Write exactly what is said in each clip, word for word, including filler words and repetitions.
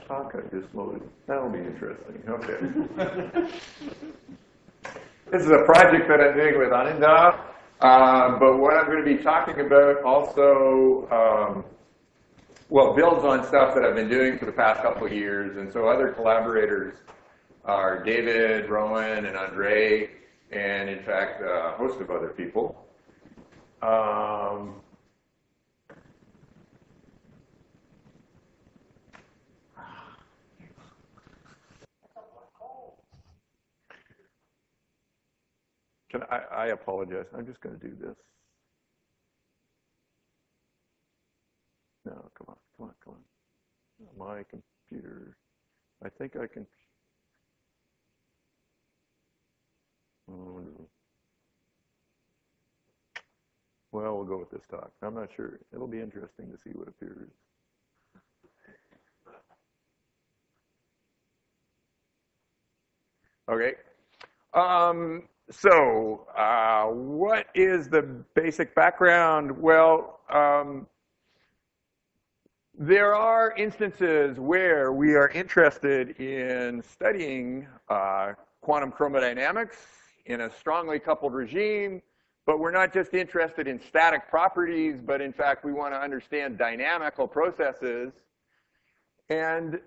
talk I just loaded. That'll be interesting. Okay. This is a project that I'm doing with Ananda, uh, but what I'm going to be talking about also, um, well, builds on stuff that I've been doing for the past couple of years, and so other collaborators are David, Rowan, and Andre, and in fact, a host of other people. Um, Can I, I apologize. I'm just going to do this. No, come on, come on, come on. My computer. I think I can. Oh, no. Well, we'll go with this talk. I'm not sure. It'll be interesting to see what appears. Okay. Um, so, uh, what is the basic background? Well, um, there are instances where we are interested in studying uh, quantum chromodynamics in a strongly coupled regime, but we're not just interested in static properties, but in fact, we want to understand dynamical processes. And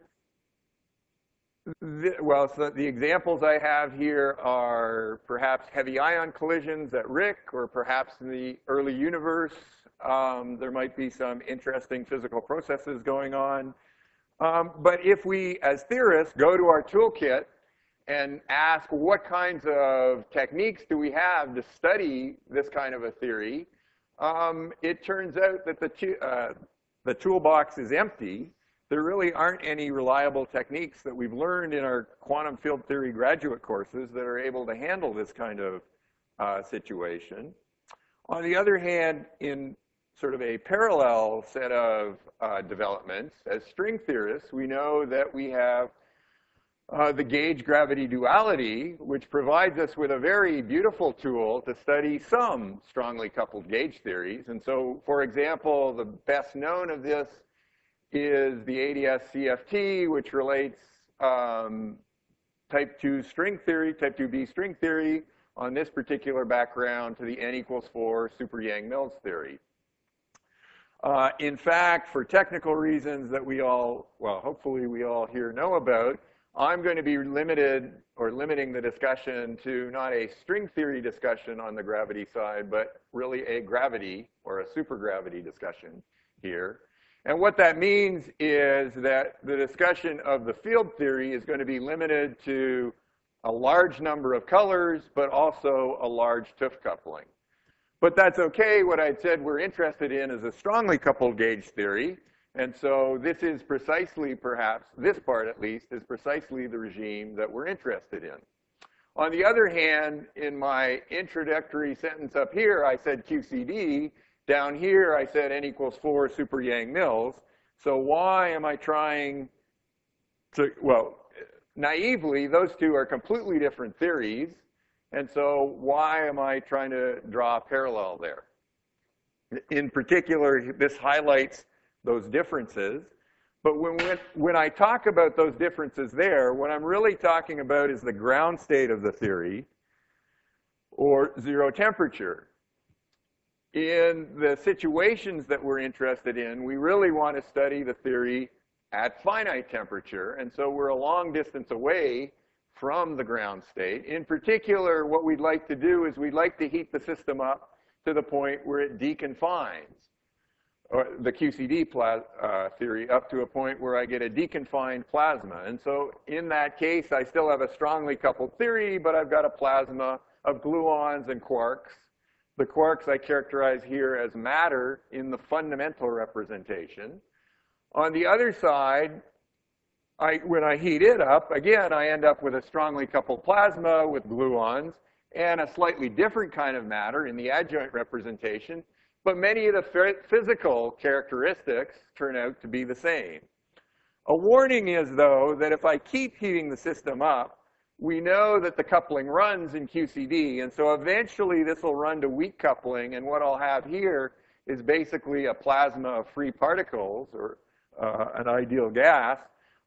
The, well, so the examples I have here are perhaps heavy ion collisions at R I C, or perhaps in the early universe, um, there might be some interesting physical processes going on. Um, but if we, as theorists, go to our toolkit and ask what kinds of techniques do we have to study this kind of a theory, um, it turns out that the, uh, the toolbox is empty. There really aren't any reliable techniques that we've learned in our quantum field theory graduate courses that are able to handle this kind of uh, situation. On the other hand, in sort of a parallel set of uh, developments, as string theorists, we know that we have uh, the gauge gravity duality, which provides us with a very beautiful tool to study some strongly coupled gauge theories. And so, for example, the best known of this is the A D S C F T, which relates um, type two string theory, type two B string theory, on this particular background to the n equals four super Yang-Mills theory. Uh, in fact, for technical reasons that we all, well, hopefully we all here know about, I'm going to be limited or limiting the discussion to not a string theory discussion on the gravity side, but really a gravity or a supergravity discussion here. And what that means is that the discussion of the field theory is going to be limited to a large number of colors, but also a large T U F coupling. But that's okay. What I said we're interested in is a strongly coupled gauge theory. And so this is precisely, perhaps, this part at least, is precisely the regime that we're interested in. On the other hand, in my introductory sentence up here, I said Q C D. Down here, I said n equals four super Yang-Mills. So why am I trying to, well, naively, those two are completely different theories. And so why am I trying to draw a parallel there? In particular, this highlights those differences. But when, when, when I talk about those differences there, what I'm really talking about is the ground state of the theory, or zero temperature. In the situations that we're interested in, we really want to study the theory at finite temperature. And so we're a long distance away from the ground state. In particular, what we'd like to do is we'd like to heat the system up to the point where it deconfines, or the Q C D uh, theory, up to a point where I get a deconfined plasma. And so in that case, I still have a strongly coupled theory, but I've got a plasma of gluons and quarks. The quarks I characterize here as matter in the fundamental representation. On the other side, I, when I heat it up, again, I end up with a strongly coupled plasma with gluons and a slightly different kind of matter in the adjoint representation, but many of the physical characteristics turn out to be the same. A warning is, though, that if I keep heating the system up, we know that the coupling runs in Q C D, and so eventually this will run to weak coupling, and what I'll have here is basically a plasma of free particles, or uh, an ideal gas,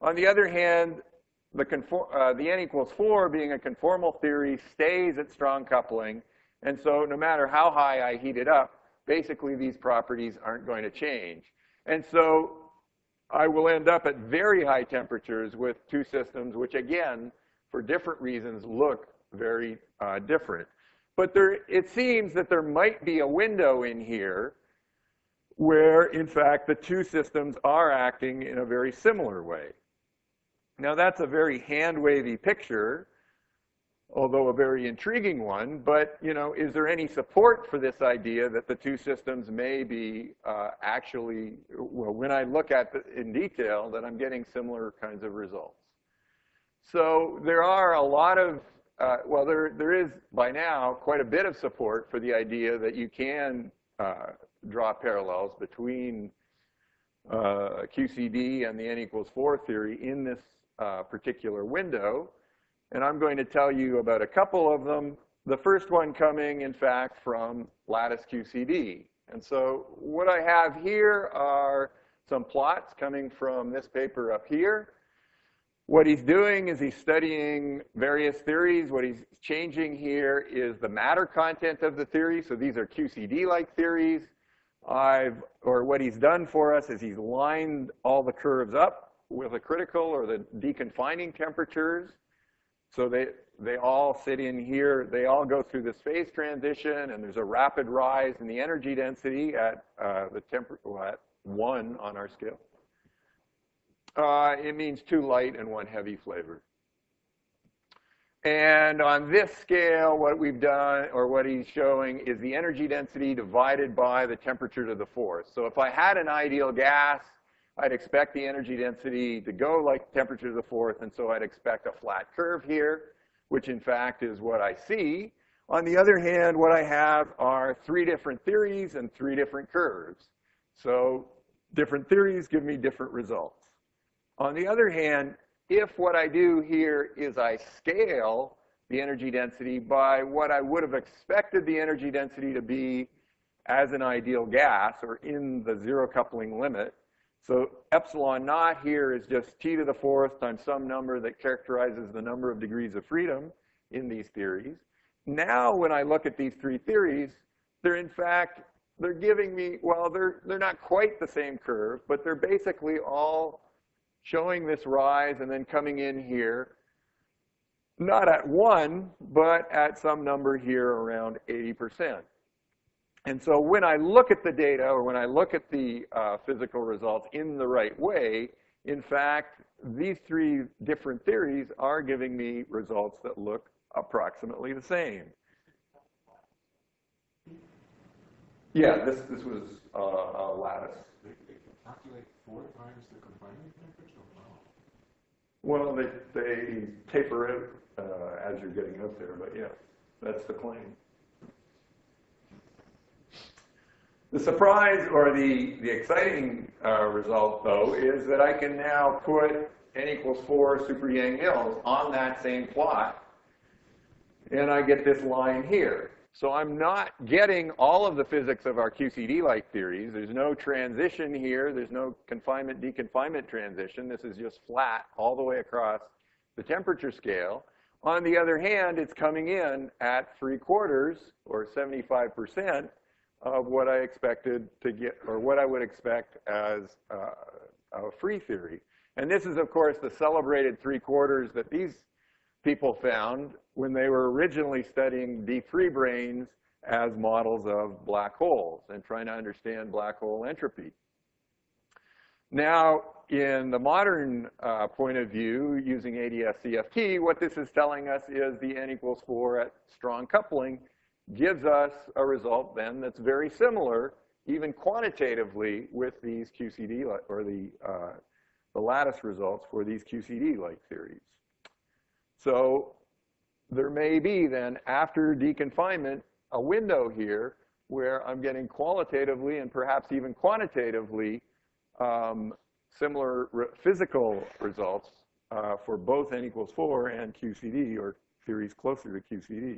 On the other hand, the, conform, uh, the n equals four being a conformal theory stays at strong coupling. And so no matter how high I heat it up, basically these properties aren't going to change. And so I will end up at very high temperatures with two systems, which again, for different reasons, look very uh, different. But there, it seems that there might be a window in here where, in fact, the two systems are acting in a very similar way. Now, that's a very hand-wavy picture, although a very intriguing one. But, you know, is there any support for this idea that the two systems may be uh, actually, well, when I look at it in detail, that I'm getting similar kinds of results? So there are a lot of, uh, well, there, there is by now quite a bit of support for the idea that you can uh, draw parallels between uh, Q C D and the n equals four theory in this uh, particular window. And I'm going to tell you about a couple of them. The first one coming, in fact, from lattice Q C D. And so what I have here are some plots coming from this paper up here. What he's doing is he's studying various theories. What he's changing here is the matter content of the theory. So these are Q C D-like theories. I've, or what he's done for us is he's lined all the curves up with the critical or the deconfining temperatures. So they, they all sit in here. They all go through this phase transition, and there's a rapid rise in the energy density at uh, the temper, well, at one on our scale. Uh, it means two light and one heavy flavor. And on this scale, what we've done, or what he's showing, is the energy density divided by the temperature to the fourth. So if I had an ideal gas, I'd expect the energy density to go like temperature to the fourth, and so I'd expect a flat curve here, which in fact is what I see. On the other hand, what I have are three different theories and three different curves. So different theories give me different results. On the other hand, if what I do here is I scale the energy density by what I would have expected the energy density to be as an ideal gas, or in the zero coupling limit, so epsilon naught here is just t to the fourth times some number that characterizes the number of degrees of freedom in these theories. Now when I look at these three theories, they're in fact, they're giving me, well, they're, they're not quite the same curve, but they're basically all showing this rise and then coming in here, not at one, but at some number here around eighty percent. And so when I look at the data, or when I look at the uh, physical results in the right way, in fact, these three different theories are giving me results that look approximately the same. Yeah, this, this was uh, a lattice. Calculate four times the confinement temperature? Well, they, they taper it uh, as you're getting up there, but yeah, that's the claim. The surprise, or the, the exciting uh, result, though, is that I can now put n equals four super Yang-Mills on that same plot, and I get this line here. So I'm not getting all of the physics of our Q C D-like theories. There's no transition here. There's no confinement-deconfinement transition. This is just flat all the way across the temperature scale. On the other hand, it's coming in at three quarters, or seventy-five percent, of what I expected to get, or what I would expect as uh, a free theory. And this is, of course, the celebrated three quarters that these people found when they were originally studying D three branes as models of black holes and trying to understand black hole entropy. Now, in the modern uh, point of view, using A D S C F T, what this is telling us is the n equals four at strong coupling gives us a result then that's very similar, even quantitatively, with these Q C D, or the, uh, the lattice results for these Q C D-like theories. So there may be then, after deconfinement, a window here where I'm getting qualitatively and perhaps even quantitatively um, similar re physical results uh, for both n equals four and Q C D, or theories closer to Q C D.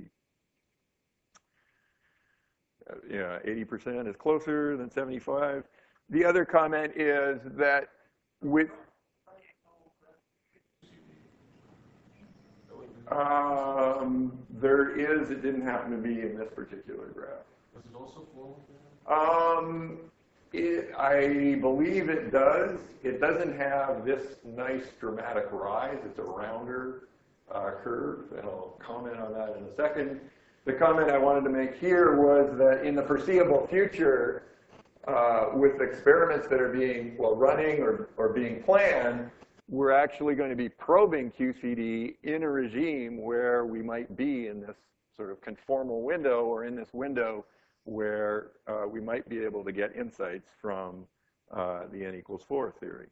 Uh, yeah, eighty percent is closer than seventy-five. The other comment is that with, Um, there is, it didn't happen to be in this particular graph. Does it also flow? Um, it, I believe it does. It doesn't have this nice dramatic rise. It's a rounder uh, curve, and I'll comment on that in a second. The comment I wanted to make here was that in the foreseeable future, uh, with experiments that are being, well, running or, or being planned, we're actually going to be probing Q C D in a regime where we might be in this sort of conformal window, or in this window where uh, we might be able to get insights from uh, the n equals four theory.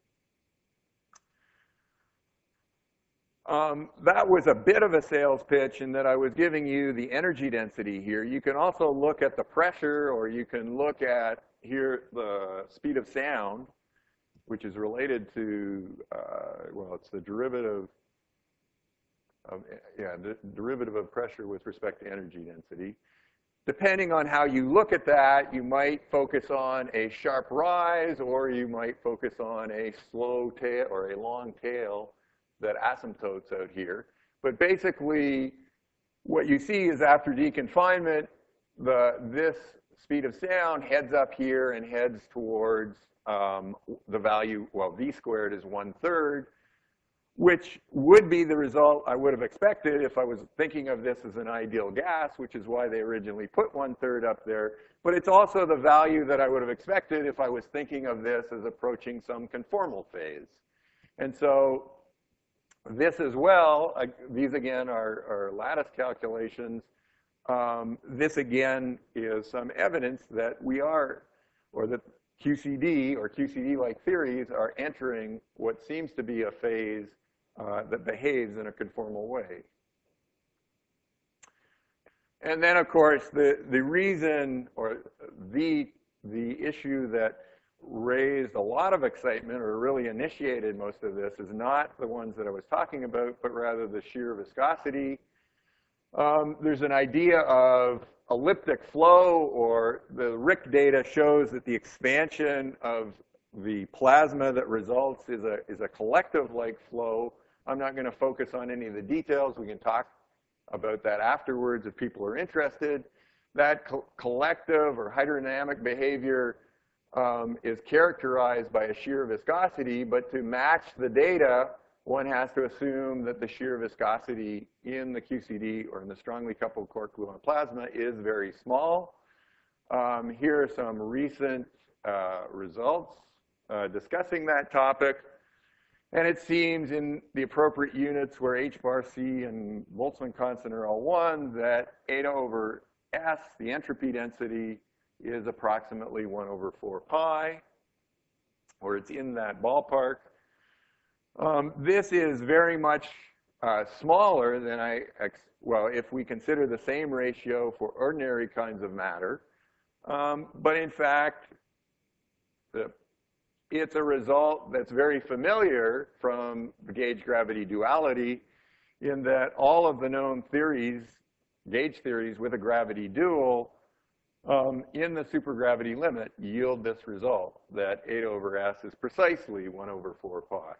Um, that was a bit of a sales pitch in that I was giving you the energy density here. You can also look at the pressure, or you can look at here the speed of sound, which is related to, uh, well, it's the derivative of, yeah, the derivative of pressure with respect to energy density. Depending on how you look at that, you might focus on a sharp rise, or you might focus on a slow tail or a long tail that asymptotes out here. But basically, what you see is after deconfinement, the, this speed of sound heads up here and heads towards um, the value, well, v squared is one third, which would be the result I would have expected if I was thinking of this as an ideal gas, which is why they originally put one third up there. But it's also the value that I would have expected if I was thinking of this as approaching some conformal phase. And so this as well, uh, these again are, are lattice calculations. Um, this again is some evidence that we are, or that Q C D or Q C D-like theories are entering what seems to be a phase uh, that behaves in a conformal way. And then, of course, the, the reason or the, the issue that raised a lot of excitement or really initiated most of this is not the ones that I was talking about, but rather the shear viscosity. Um, there's an idea of elliptic flow, or the R I C data shows that the expansion of the plasma that results is a, is a collective-like flow. I'm not going to focus on any of the details. We can talk about that afterwards if people are interested. That co collective or hydrodynamic behavior um, is characterized by a shear viscosity, but to match the data, one has to assume that the shear viscosity in the Q C D, or in the strongly coupled quark gluon plasma, is very small. Um, here are some recent uh, results uh, discussing that topic. And it seems in the appropriate units where h bar c and Boltzmann constant are all one, that eta over s, the entropy density, is approximately one over four pi, or it's in that ballpark. Um, this is very much uh, smaller than I, ex well, if we consider the same ratio for ordinary kinds of matter. Um, but in fact, the, it's a result that's very familiar from the gauge gravity duality, in that all of the known theories, gauge theories with a gravity dual, um, in the supergravity limit yield this result, that eta over s is precisely one over four pi.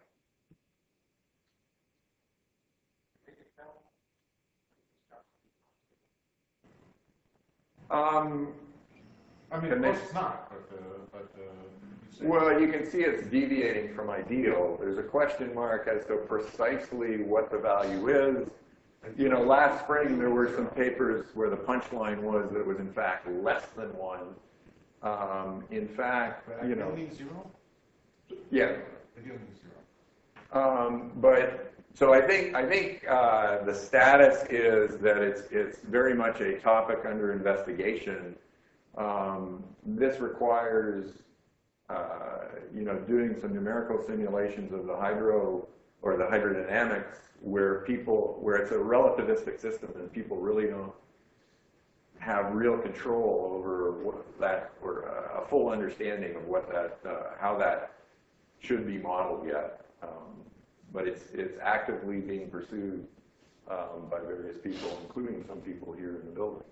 Um, I mean, of course it's not, but, uh, but uh, well, you can see it's deviating from ideal. There's a question mark as to precisely what the value is. You know, last spring there were some papers where the punchline was that it was in fact less than one. Um, in fact, you know. Means zero? Yeah. Ideal means zero. Um, but so I think I think uh, the status is that it's it's very much a topic under investigation. Um, this requires uh, you know, doing some numerical simulations of the hydro or the hydrodynamics, where people where it's a relativistic system and people really don't have real control over what that, or a full understanding of what that uh, how that should be modeled yet. Um, but it's it's actively being pursued um, by various people, including some people here in the building.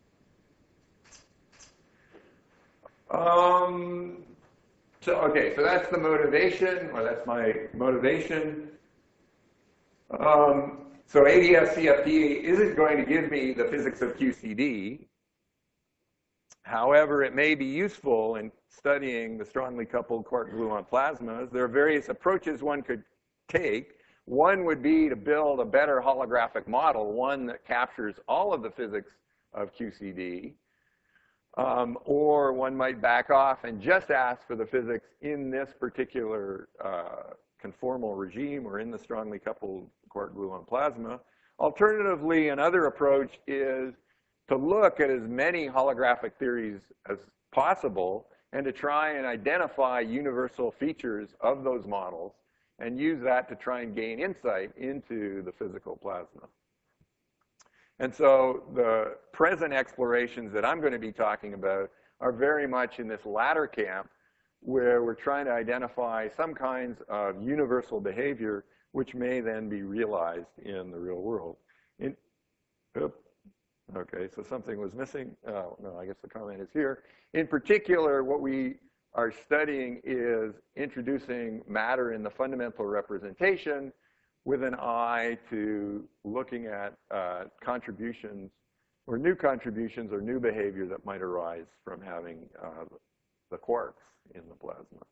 Um, so, okay, so that's the motivation, or that's my motivation. Um, So A D S C F D isn't going to give me the physics of Q C D. However, it may be useful in studying the strongly coupled quark-gluon plasmas. There are various approaches one could take. One would be to build a better holographic model, one that captures all of the physics of Q C D. Um, or one might back off and just ask for the physics in this particular uh, conformal regime or in the strongly coupled quark-gluon plasma. Alternatively, another approach is to look at as many holographic theories as possible and to try and identify universal features of those models and use that to try and gain insight into the physical plasma. And so the present explorations that I'm going to be talking about are very much in this latter camp, where we're trying to identify some kinds of universal behavior which may then be realized in the real world. In, oops, okay, so something was missing. Oh, no, I guess the comment is here. In particular, what we are studying is introducing matter in the fundamental representation with an eye to looking at uh, contributions or new contributions or new behavior that might arise from having uh, the quarks in the plasma.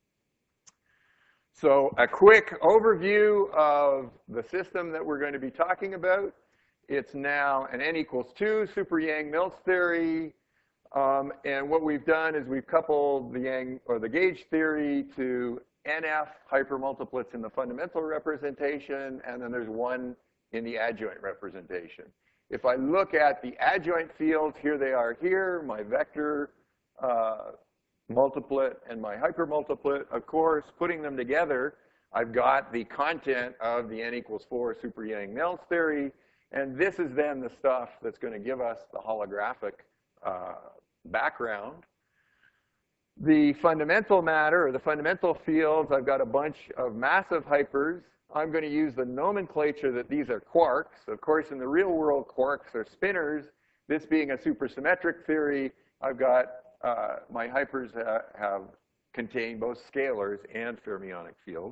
So a quick overview of the system that we're going to be talking about. It's now an n equals two super Yang-Mills theory. Um, and what we've done is we've coupled the Yang or the gauge theory to N F hypermultiplets in the fundamental representation, and then there's one in the adjoint representation. If I look at the adjoint fields, here they are here, my vector uh, multiplet and my hypermultiplet. Of course, putting them together, I've got the content of the n equals four super Yang-Mills theory, and this is then the stuff that's going to give us the holographic uh, background. The fundamental matter, or the fundamental fields, I've got a bunch of massive hypers. I'm going to use the nomenclature that these are quarks. Of course, in the real world, quarks are spinors. This being a supersymmetric theory, I've got uh, my hypers ha have contain both scalars and fermionic fields.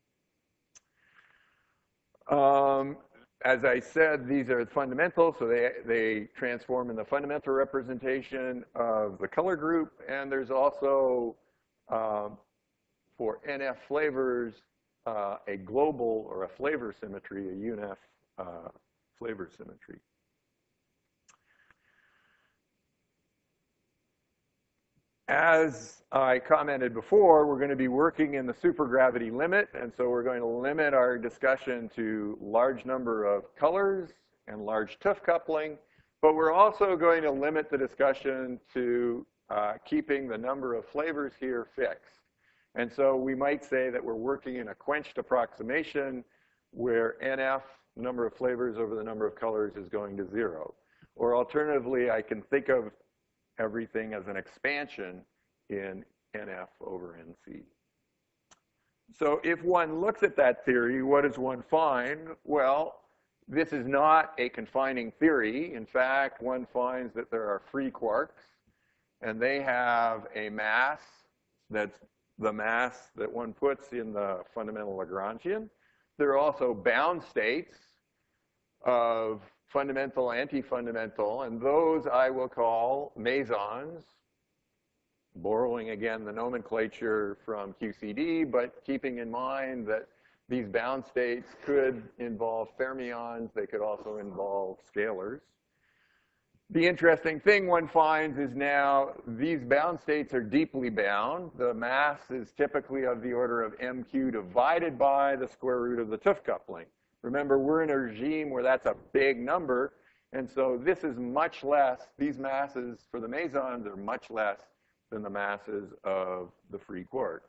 Um, As I said, these are fundamental, so they, they transform in the fundamental representation of the color group. And there's also, um, for N F flavors, uh, a global or a flavor symmetry, a U N F uh, flavor symmetry. As I commented before, we're going to be working in the supergravity limit, and so we're going to limit our discussion to large number of colors and large tuff coupling, but we're also going to limit the discussion to uh, keeping the number of flavors here fixed. And so we might say that we're working in a quenched approximation where N F, number of flavors over the number of colors, is going to zero. Or alternatively, I can think of everything as an expansion in N F over N C. So if one looks at that theory, what does one find? Well, this is not a confining theory. In fact, one finds that there are free quarks, and they have a mass that's the mass that one puts in the fundamental Lagrangian. There are also bound states of fundamental, anti-fundamental, and those I will call mesons, borrowing again the nomenclature from Q C D, but keeping in mind that these bound states could involve fermions, they could also involve scalars. The interesting thing one finds is now these bound states are deeply bound. The mass is typically of the order of M Q divided by the square root of the tuff coupling. Remember, we're in a regime where that's a big number, and so this is much less. These masses for the mesons are much less than the masses of the free quarks.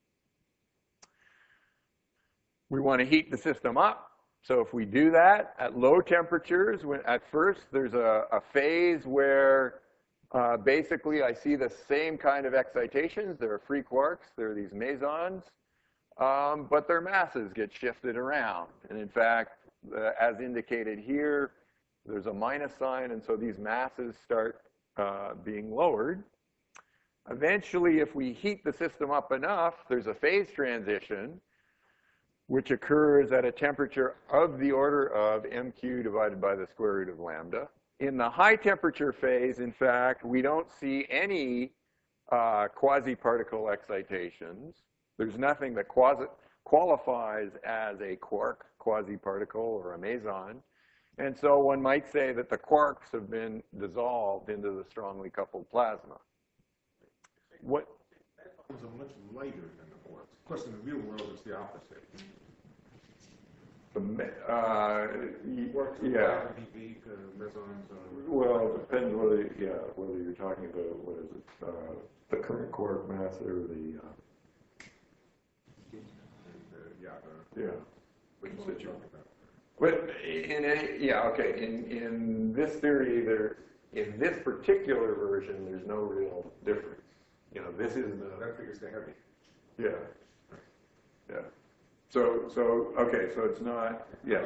We want to heat the system up. So if we do that at low temperatures, when at first there's a, a phase where uh, basically I see the same kind of excitations. There are free quarks. There are these mesons. Um, but their masses get shifted around. And in fact, uh, as indicated here, there's a minus sign, and so these masses start uh, being lowered. Eventually, if we heat the system up enough, there's a phase transition which occurs at a temperature of the order of M Q divided by the square root of lambda. In the high temperature phase, in fact, we don't see any uh, quasi-particle excitations. There's nothing that quasi qualifies as a quark, quasi-particle, or a meson. And so one might say that the quarks have been dissolved into the strongly coupled plasma. What? Atoms are much lighter than the quarks. Of course, in the real world, it's the opposite. The, uh, Quarks are yeah. big, uh, mesons are... Well, it depends whether, yeah, whether you're talking about, what is it, uh, the current quark mass or the, uh, And, uh, yeah, the, yeah. which is what you're talking about. But in any, yeah, okay, in, in this theory, there, in this particular version, there's no real difference. You know, this is the, That figures the heavy. yeah, yeah. So, so, okay, so it's not, yeah.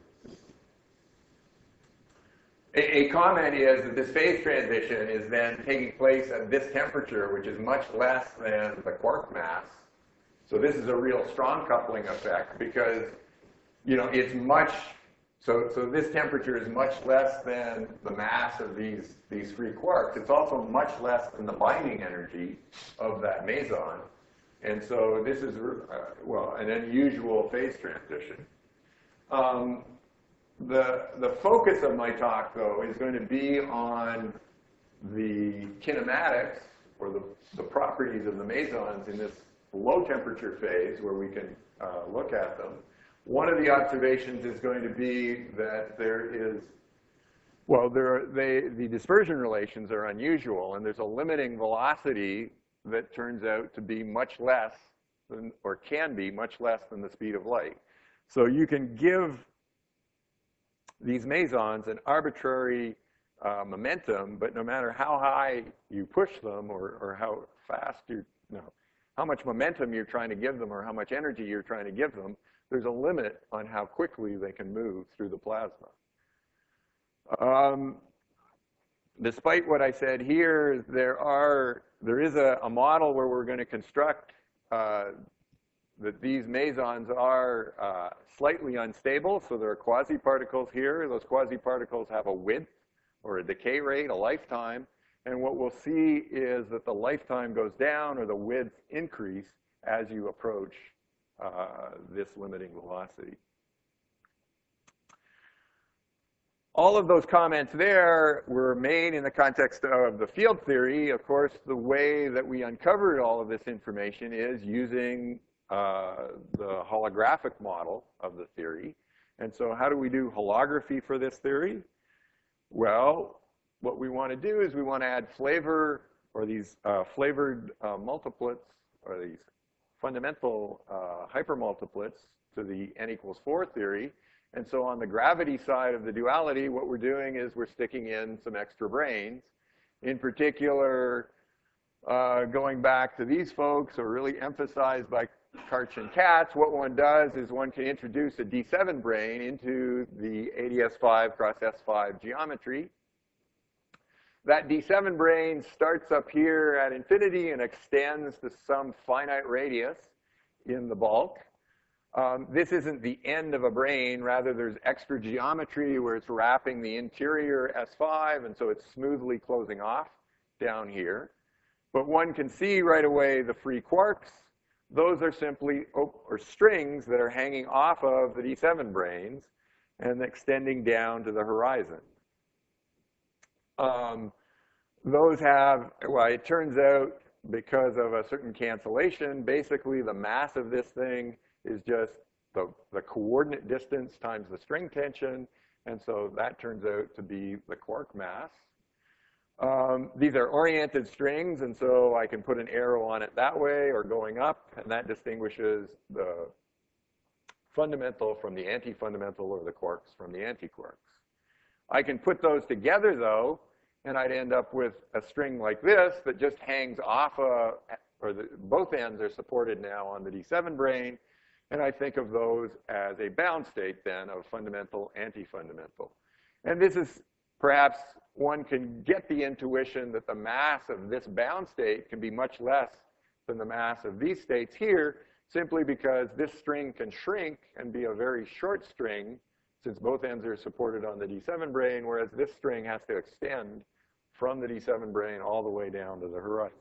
A, a comment is that this phase transition is then taking place at this temperature, which is much less than the quark mass. So this is a real strong coupling effect because, you know, it's much, so, so this temperature is much less than the mass of these, these free quarks. It's also much less than the binding energy of that meson. And so this is, uh, well, an unusual phase transition. Um, the, the focus of my talk, though, is going to be on the kinematics, or the, the properties of the mesons in this low temperature phase where we can uh, look at them. One of the observations is going to be that there is, well, there are, they, the dispersion relations are unusual, and there's a limiting velocity that turns out to be much less than, or can be much less than the speed of light. So you can give these mesons an arbitrary uh, momentum, but no matter how high you push them or, or how fast you, no, how much momentum you're trying to give them or how much energy you're trying to give them, there's a limit on how quickly they can move through the plasma. Um, despite what I said here, there are there is a, a model where we're going to construct uh, that these mesons are uh, slightly unstable. So there are quasi-particles here. Those quasi-particles have a width or a decay rate, a lifetime. And what we'll see is that the lifetime goes down or the width increase as you approach uh, this limiting velocity. All of those comments there were made in the context of the field theory. Of course, the way that we uncovered all of this information is using uh, the holographic model of the theory. And so how do we do holography for this theory? Well, what we want to do is we want to add flavor, or these uh, flavored uh, multiplets, or these fundamental uh, hypermultiplets to the n equals four theory. And so on the gravity side of the duality, what we're doing is we're sticking in some extra brains. In particular, uh, going back to these folks, or really emphasized by Karch and Katz, what one does is one can introduce a D seven brain into the A D S five cross S five geometry. That D seven brain starts up here at infinity and extends to some finite radius in the bulk. Um, this isn't the end of a brain. Rather, there's extra geometry where it's wrapping the interior S five, and so it's smoothly closing off down here. But one can see right away the free quarks. Those are simply or strings that are hanging off of the D seven brains and extending down to the horizon. Um, those have, well, it turns out because of a certain cancellation, basically the mass of this thing is just the, the coordinate distance times the string tension, and so that turns out to be the quark mass. Um, these are oriented strings, and so I can put an arrow on it that way or going up, and that distinguishes the fundamental from the anti-fundamental, or the quarks from the anti-quarks. I can put those together, though, and I'd end up with a string like this that just hangs off a, or the, both ends are supported now on the D seven brain, and I think of those as a bound state then of fundamental, anti-fundamental. And this is perhaps one can get the intuition that the mass of this bound state can be much less than the mass of these states here, simply because this string can shrink and be a very short string since both ends are supported on the D seven brane, whereas this string has to extend from the D seven brane all the way down to the horizon.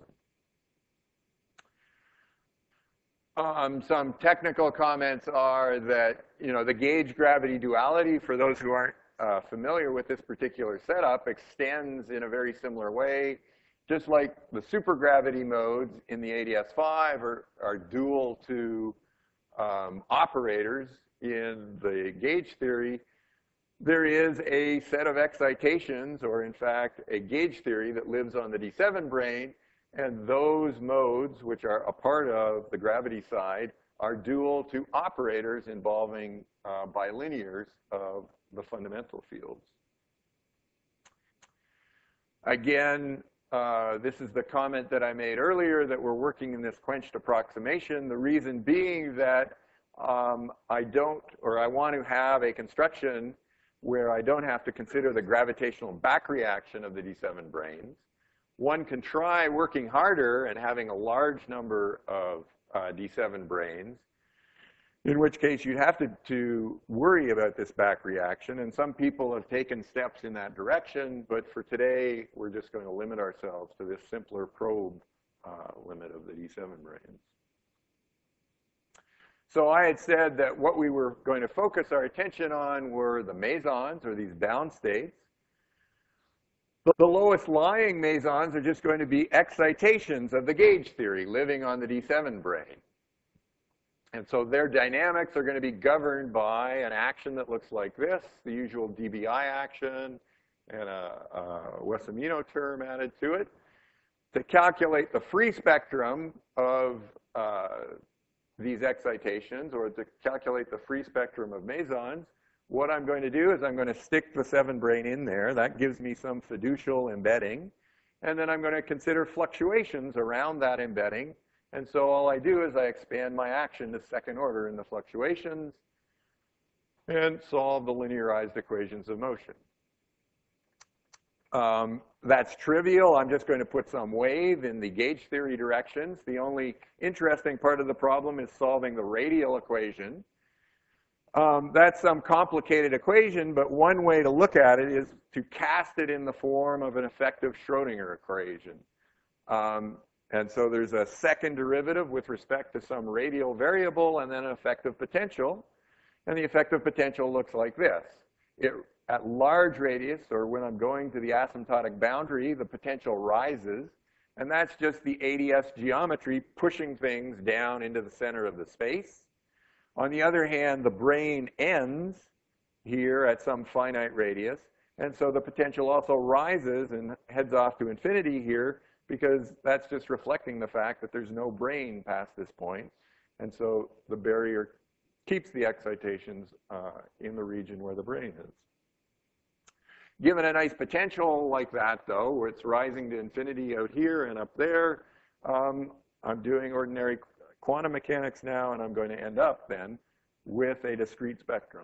Um, some technical comments are that, you know, the gauge gravity duality, for those who aren't uh, familiar with this particular setup, extends in a very similar way. Just like the supergravity modes in the A D S five are, are dual to um, operators in the gauge theory, there is a set of excitations, or in fact, a gauge theory that lives on the D seven brane, and those modes, which are a part of the gravity side, are dual to operators involving uh, bilinears of the fundamental fields. Again, uh, this is the comment that I made earlier, that we're working in this quenched approximation. The reason being that um, I don't, or I want to have a construction where I don't have to consider the gravitational back reaction of the D seven branes. One can try working harder and having a large number of uh, D seven branes, in which case you'd have to, to worry about this back reaction. And some people have taken steps in that direction, but for today, we're just going to limit ourselves to this simpler probe uh, limit of the D seven branes. So I had said that what we were going to focus our attention on were the mesons, or these bound states. The lowest lying mesons are just going to be excitations of the gauge theory living on the D seven brane. And so their dynamics are going to be governed by an action that looks like this, the usual D B I action, and a, a Wess-Amino term added to it. To calculate the free spectrum of uh, these excitations, or to calculate the free spectrum of mesons, what I'm going to do is I'm going to stick the seven brane in there. That gives me some fiducial embedding. And then I'm going to consider fluctuations around that embedding. And so all I do is I expand my action to second order in the fluctuations and solve the linearized equations of motion. Um, that's trivial. I'm just going to put some wave in the gauge theory directions. The only interesting part of the problem is solving the radial equation. Um, that's some complicated equation, but one way to look at it is to cast it in the form of an effective Schrodinger equation. Um, and so there's a second derivative with respect to some radial variable and then an effective potential. And the effective potential looks like this. It, at large radius, or when I'm going to the asymptotic boundary, the potential rises. And that's just the A D S geometry pushing things down into the center of the space. On the other hand, the brane ends here at some finite radius. And so the potential also rises and heads off to infinity here, because that's just reflecting the fact that there's no brane past this point. And so the barrier keeps the excitations uh, in the region where the brane is. Given a nice potential like that, though, where it's rising to infinity out here and up there, um, I'm doing ordinary quantum mechanics now, and I'm going to end up then with a discrete spectrum.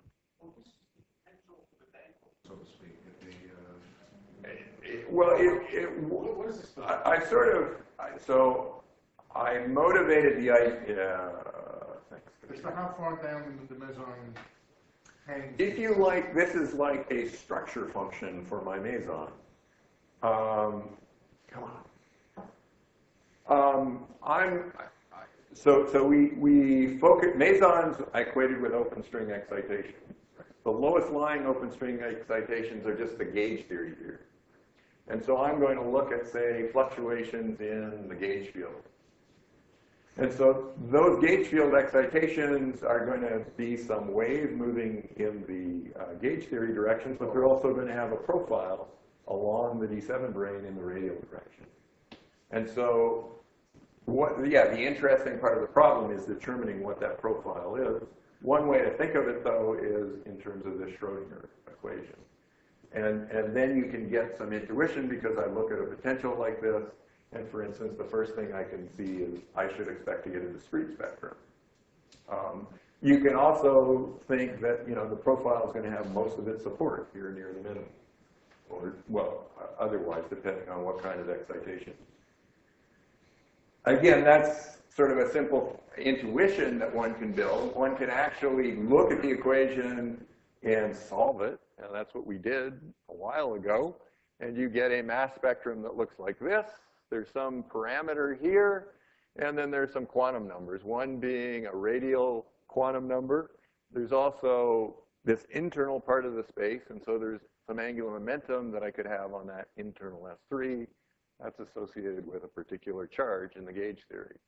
So to speak, if the, uh, It- well, it, it, what, what is this? I, I sort of, I, so I motivated the idea, uh, thanks. It's the how far down the meson hangs. If you like, this is like a structure function for my meson. Um, come on. Um, I'm, so, so we, we focus, mesons I equated with open string excitation. The lowest lying open string excitations are just the gauge theory here. And so I'm going to look at, say, fluctuations in the gauge field. And so those gauge field excitations are going to be some wave moving in the uh, gauge theory directions, but they're also going to have a profile along the D seven brane in the radial direction. And so, what, yeah, the interesting part of the problem is determining what that profile is. One way to think of it, though, is in terms of the Schrodinger equation. And, and then you can get some intuition because I look at a potential like this, and for instance, the first thing I can see is I should expect to get a discrete spectrum. Um, you can also think that, you know, the profile is going to have most of its support here near the minimum, or, well, otherwise, depending on what kind of excitation. again, that's sort of a simple intuition that one can build. One can actually look at the equation and solve it, and that's what we did a while ago. And you get a mass spectrum that looks like this. There's some parameter here, and then there's some quantum numbers, one being a radial quantum number. There's also this internal part of the space, and so there's some angular momentum that I could have on that internal S three. That's associated with a particular charge in the gauge theory.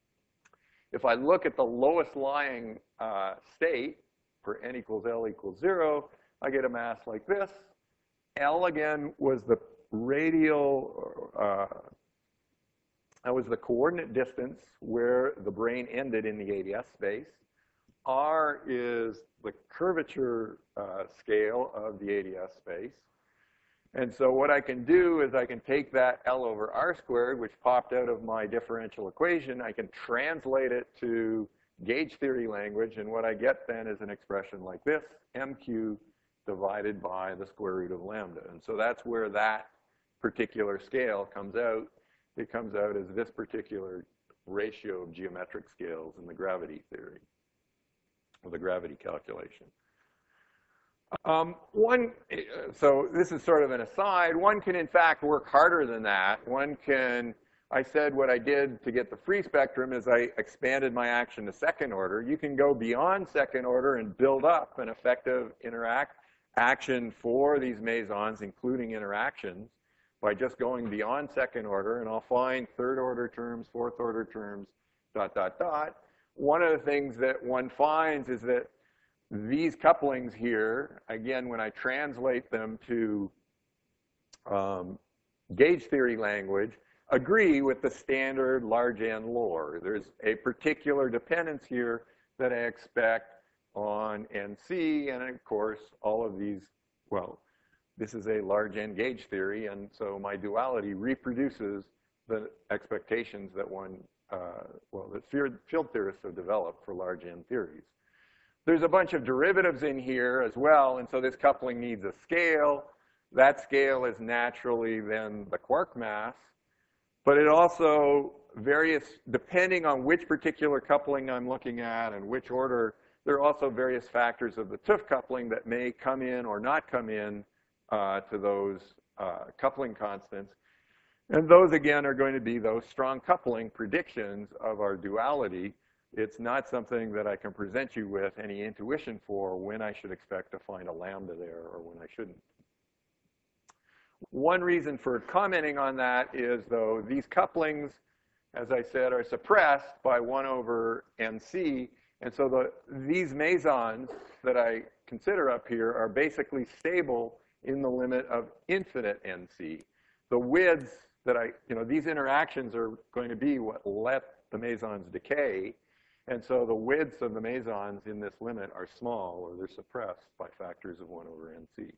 If I look at the lowest lying uh, state for n equals L equals zero, I get a mass like this. L, again, was the radial, uh, that was the coordinate distance where the brane ended in the A D S space. R is the curvature uh, scale of the A D S space. And so what I can do is I can take that L over R squared, which popped out of my differential equation. I can translate it to gauge theory language, and what I get then is an expression like this, M Q divided by the square root of lambda. And so that's where that particular scale comes out. It comes out as this particular ratio of geometric scales in the gravity theory, or the gravity calculation. Um, one, so this is sort of an aside. One can, in fact, work harder than that. One can, I said what I did to get the free spectrum is I expanded my action to second order. You can go beyond second order and build up an effective interact action for these mesons, including interactions, by just going beyond second order, and I'll find third order terms, fourth order terms, dot, dot, dot. One of the things that one finds is that these couplings here, again, when I translate them to um, gauge theory language, agree with the standard large N lore. There's a particular dependence here that I expect on N C, and of course, all of these, well, this is a large N gauge theory, and so my duality reproduces the expectations that one, uh, well, that field theorists have developed for large N theories. There's a bunch of derivatives in here as well, and so this coupling needs a scale. That scale is naturally then the quark mass, but it also various, depending on which particular coupling I'm looking at and which order, there are also various factors of the T U F coupling that may come in or not come in uh, to those uh, coupling constants. And those, again, are going to be those strong coupling predictions of our duality. It's not something that I can present you with any intuition for when I should expect to find a lambda there or when I shouldn't. One reason for commenting on that is, though, these couplings, as I said, are suppressed by one over N C. And so the, these mesons that I consider up here are basically stable in the limit of infinite N C. The widths that I, you know, these interactions are going to be what let the mesons decay. And so the widths of the mesons in this limit are small, or they're suppressed by factors of one over N C.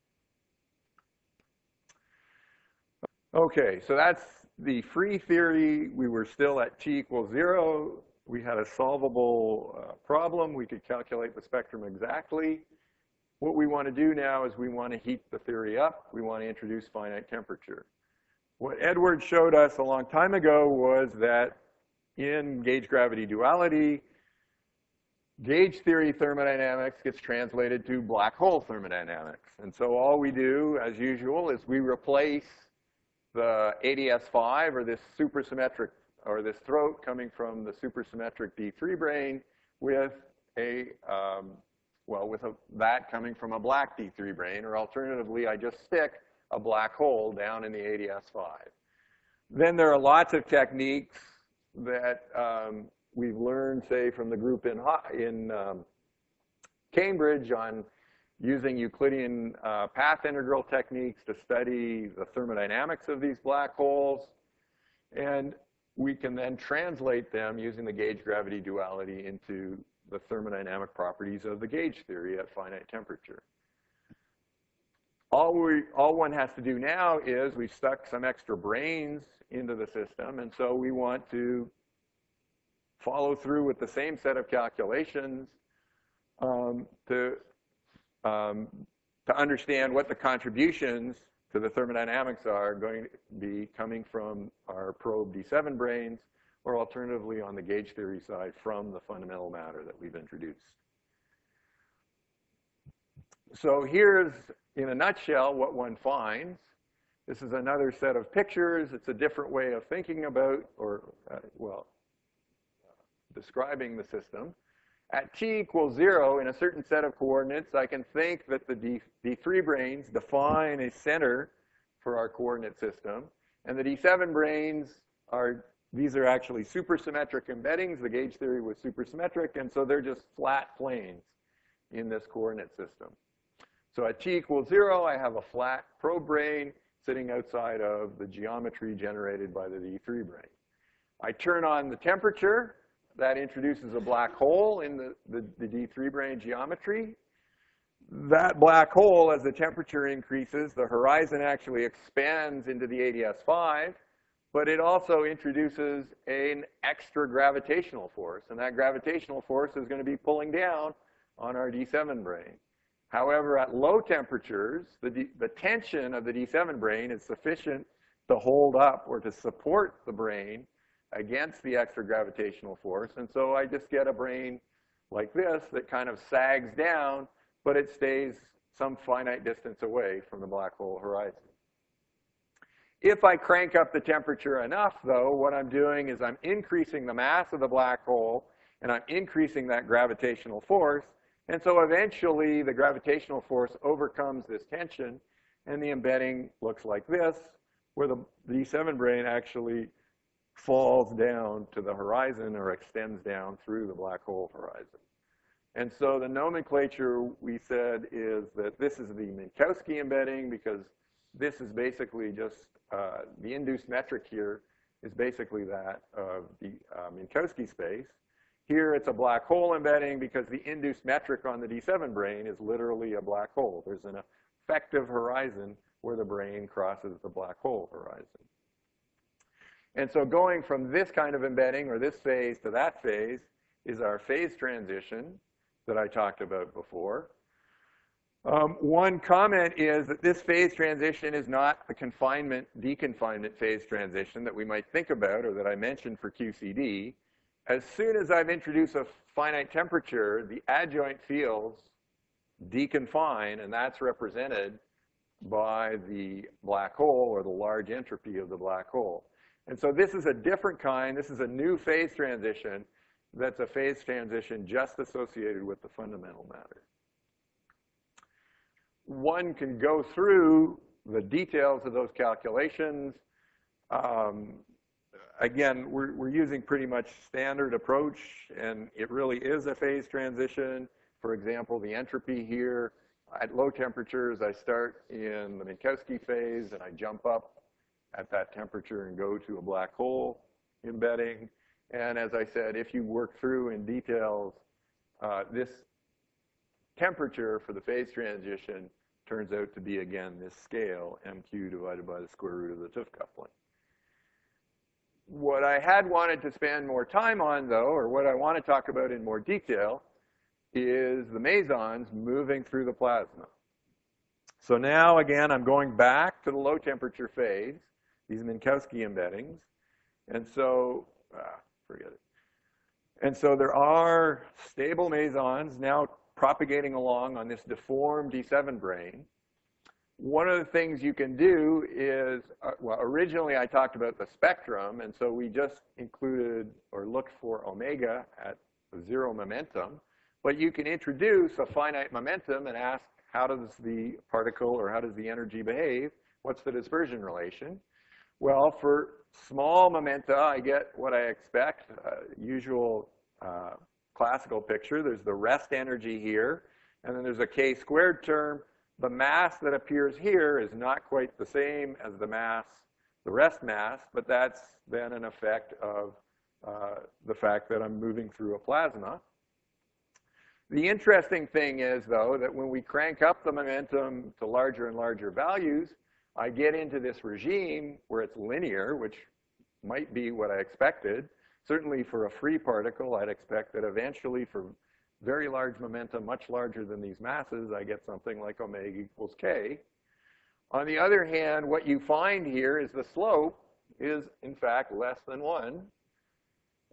Okay, so that's the free theory. We were still at t equals zero. We had a solvable uh, problem. We could calculate the spectrum exactly. What we want to do now is we want to heat the theory up. We want to introduce finite temperature. What Edward showed us a long time ago was that in gauge gravity duality, gauge theory thermodynamics gets translated to black hole thermodynamics. And so all we do, as usual, is we replace the A D S five, or this supersymmetric, or this throat coming from the supersymmetric D three brane, with a, um, well, with a, that coming from a black D three brane, or alternatively, I just stick a black hole down in the A D S five. Then there are lots of techniques that um, we've learned, say, from the group in, in um, Cambridge on using Euclidean uh, path integral techniques to study the thermodynamics of these black holes. And we can then translate them using the gauge gravity duality into the thermodynamic properties of the gauge theory at finite temperature. All, we, all one has to do now is we've stuck some extra branes into the system, and so we want to follow through with the same set of calculations um, to, um, to understand what the contributions to the thermodynamics are going to be coming from our probe D seven branes, or alternatively on the gauge theory side from the fundamental matter that we've introduced. So here's, in a nutshell, what one finds. This is another set of pictures. It's a different way of thinking about, or, uh, well, describing the system. At t equals zero, in a certain set of coordinates, I can think that the D, D three branes define a center for our coordinate system. And the D seven branes are, these are actually supersymmetric embeddings. The gauge theory was supersymmetric, and so they're just flat planes in this coordinate system. So at t equals zero, I have a flat probe brane sitting outside of the geometry generated by the D three brane. I turn on the temperature. That introduces a black hole in the, the, the D three brane geometry. That black hole, as the temperature increases, the horizon actually expands into the A D S five, but it also introduces an extra gravitational force, and that gravitational force is going to be pulling down on our D seven brane. However, at low temperatures, the, D, the tension of the D seven brane is sufficient to hold up or to support the brane against the extra gravitational force. And so I just get a brane like this that kind of sags down, but it stays some finite distance away from the black hole horizon. If I crank up the temperature enough, though, what I'm doing is I'm increasing the mass of the black hole, and I'm increasing that gravitational force. And so eventually, the gravitational force overcomes this tension, and the embedding looks like this, where the D seven brane actually falls down to the horizon or extends down through the black hole horizon. And so the nomenclature we said is that this is the Minkowski embedding, because this is basically just uh, the induced metric here is basically that of the uh, Minkowski space. Here it's a black hole embedding because the induced metric on the D seven brane is literally a black hole. There's an effective horizon where the brane crosses the black hole horizon. And so going from this kind of embedding, or this phase, to that phase, is our phase transition that I talked about before. Um, one comment is that this phase transition is not the confinement, deconfinement phase transition that we might think about, or that I mentioned for Q C D. As soon as I've introduced a finite temperature, the adjoint fields deconfine, and that's represented by the black hole, or the large entropy of the black hole. And so this is a different kind. This is a new phase transition that's a phase transition just associated with the fundamental matter. One can go through the details of those calculations. Um, again, we're, we're using pretty much standard approach, and it really is a phase transition. For example, the entropy here, at low temperatures, I start in the Minkowski phase, and I jump up at that temperature and go to a black hole embedding. And as I said, if you work through in details, uh, this temperature for the phase transition turns out to be, again, this scale, M Q divided by the square root of the Tooth coupling. What I had wanted to spend more time on, though, or what I want to talk about in more detail, is the mesons moving through the plasma. So now, again, I'm going back to the low temperature phase, these Minkowski embeddings. And so, ah, forget it. And so there are stable mesons now propagating along on this deformed D seven brane. One of the things you can do is, uh, well, originally I talked about the spectrum, and so we just included or looked for omega at zero momentum. But you can introduce a finite momentum and ask, how does the particle or how does the energy behave? What's the dispersion relation? Well, for small momenta, I get what I expect, uh, usual uh, classical picture. There's the rest energy here, and then there's a k squared term. The mass that appears here is not quite the same as the mass, the rest mass, but that's then an effect of uh, the fact that I'm moving through a plasma. The interesting thing is, though, that when we crank up the momentum to larger and larger values, I get into this regime where it's linear, which might be what I expected. Certainly for a free particle, I'd expect that eventually for very large momentum, much larger than these masses, I get something like omega equals k. On the other hand, what you find here is the slope is, in fact, less than one.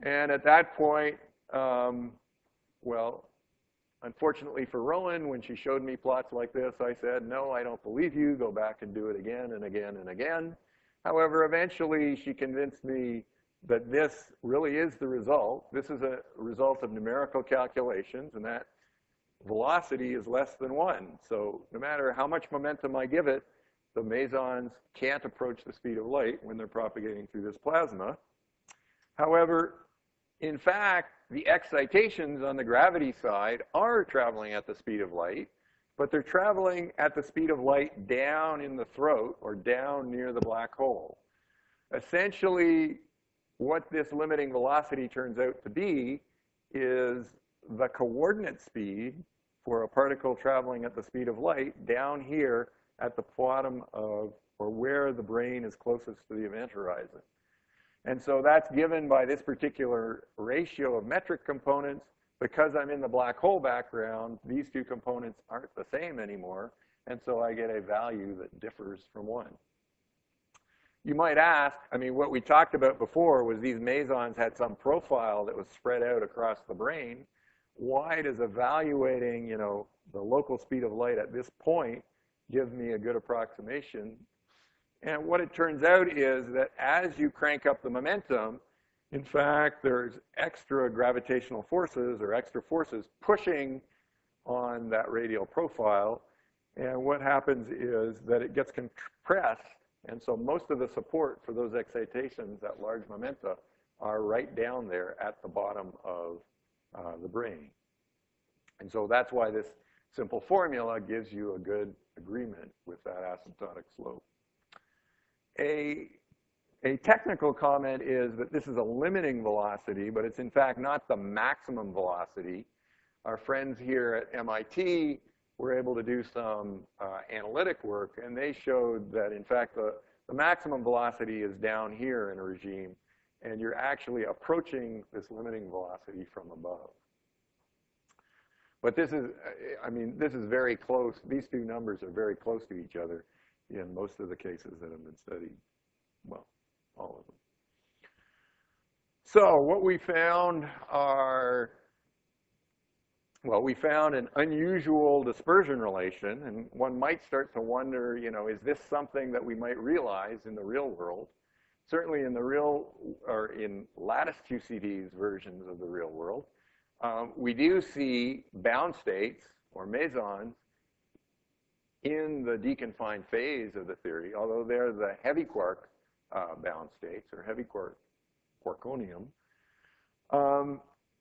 And at that point, um, well, unfortunately for Rowan, when she showed me plots like this, I said, no, I don't believe you. Go back and do it again and again and again. However, eventually she convinced me that this really is the result. This is a result of numerical calculations, and that velocity is less than one. So no matter how much momentum I give it, the mesons can't approach the speed of light when they're propagating through this plasma. However, in fact, the excitations on the gravity side are traveling at the speed of light, but they're traveling at the speed of light down in the throat or down near the black hole. Essentially, what this limiting velocity turns out to be is the coordinate speed for a particle traveling at the speed of light down here at the bottom of, or where the brain is closest to the event horizon. And so that's given by this particular ratio of metric components. Because I'm in the black hole background, these two components aren't the same anymore, and so I get a value that differs from one. You might ask, I mean, what we talked about before was these mesons had some profile that was spread out across the brain. Why does evaluating, you know, the local speed of light at this point give me a good approximation? And what it turns out is that as you crank up the momentum, in fact, there's extra gravitational forces or extra forces pushing on that radial profile. And what happens is that it gets compressed. And so most of the support for those excitations at large momenta are right down there at the bottom of uh, the brain. And so that's why this simple formula gives you a good agreement with that asymptotic slope. A A technical comment is that this is a limiting velocity, but it's in fact not the maximum velocity. Our friends here at M I T were able to do some uh, analytic work, and they showed that in fact the, the maximum velocity is down here in a regime, and you're actually approaching this limiting velocity from above. But this is, I mean, this is very close. These two numbers are very close to each other in most of the cases that have been studied. Well, all of them. So what we found are, well, we found an unusual dispersion relation, and one might start to wonder, you know, is this something that we might realize in the real world? Certainly in the real, or in lattice Q C Ds versions of the real world, um, we do see bound states, or mesons, in the deconfined phase of the theory, although they're the heavy quark Uh, bound states, or heavy quark, quarkonium. Um,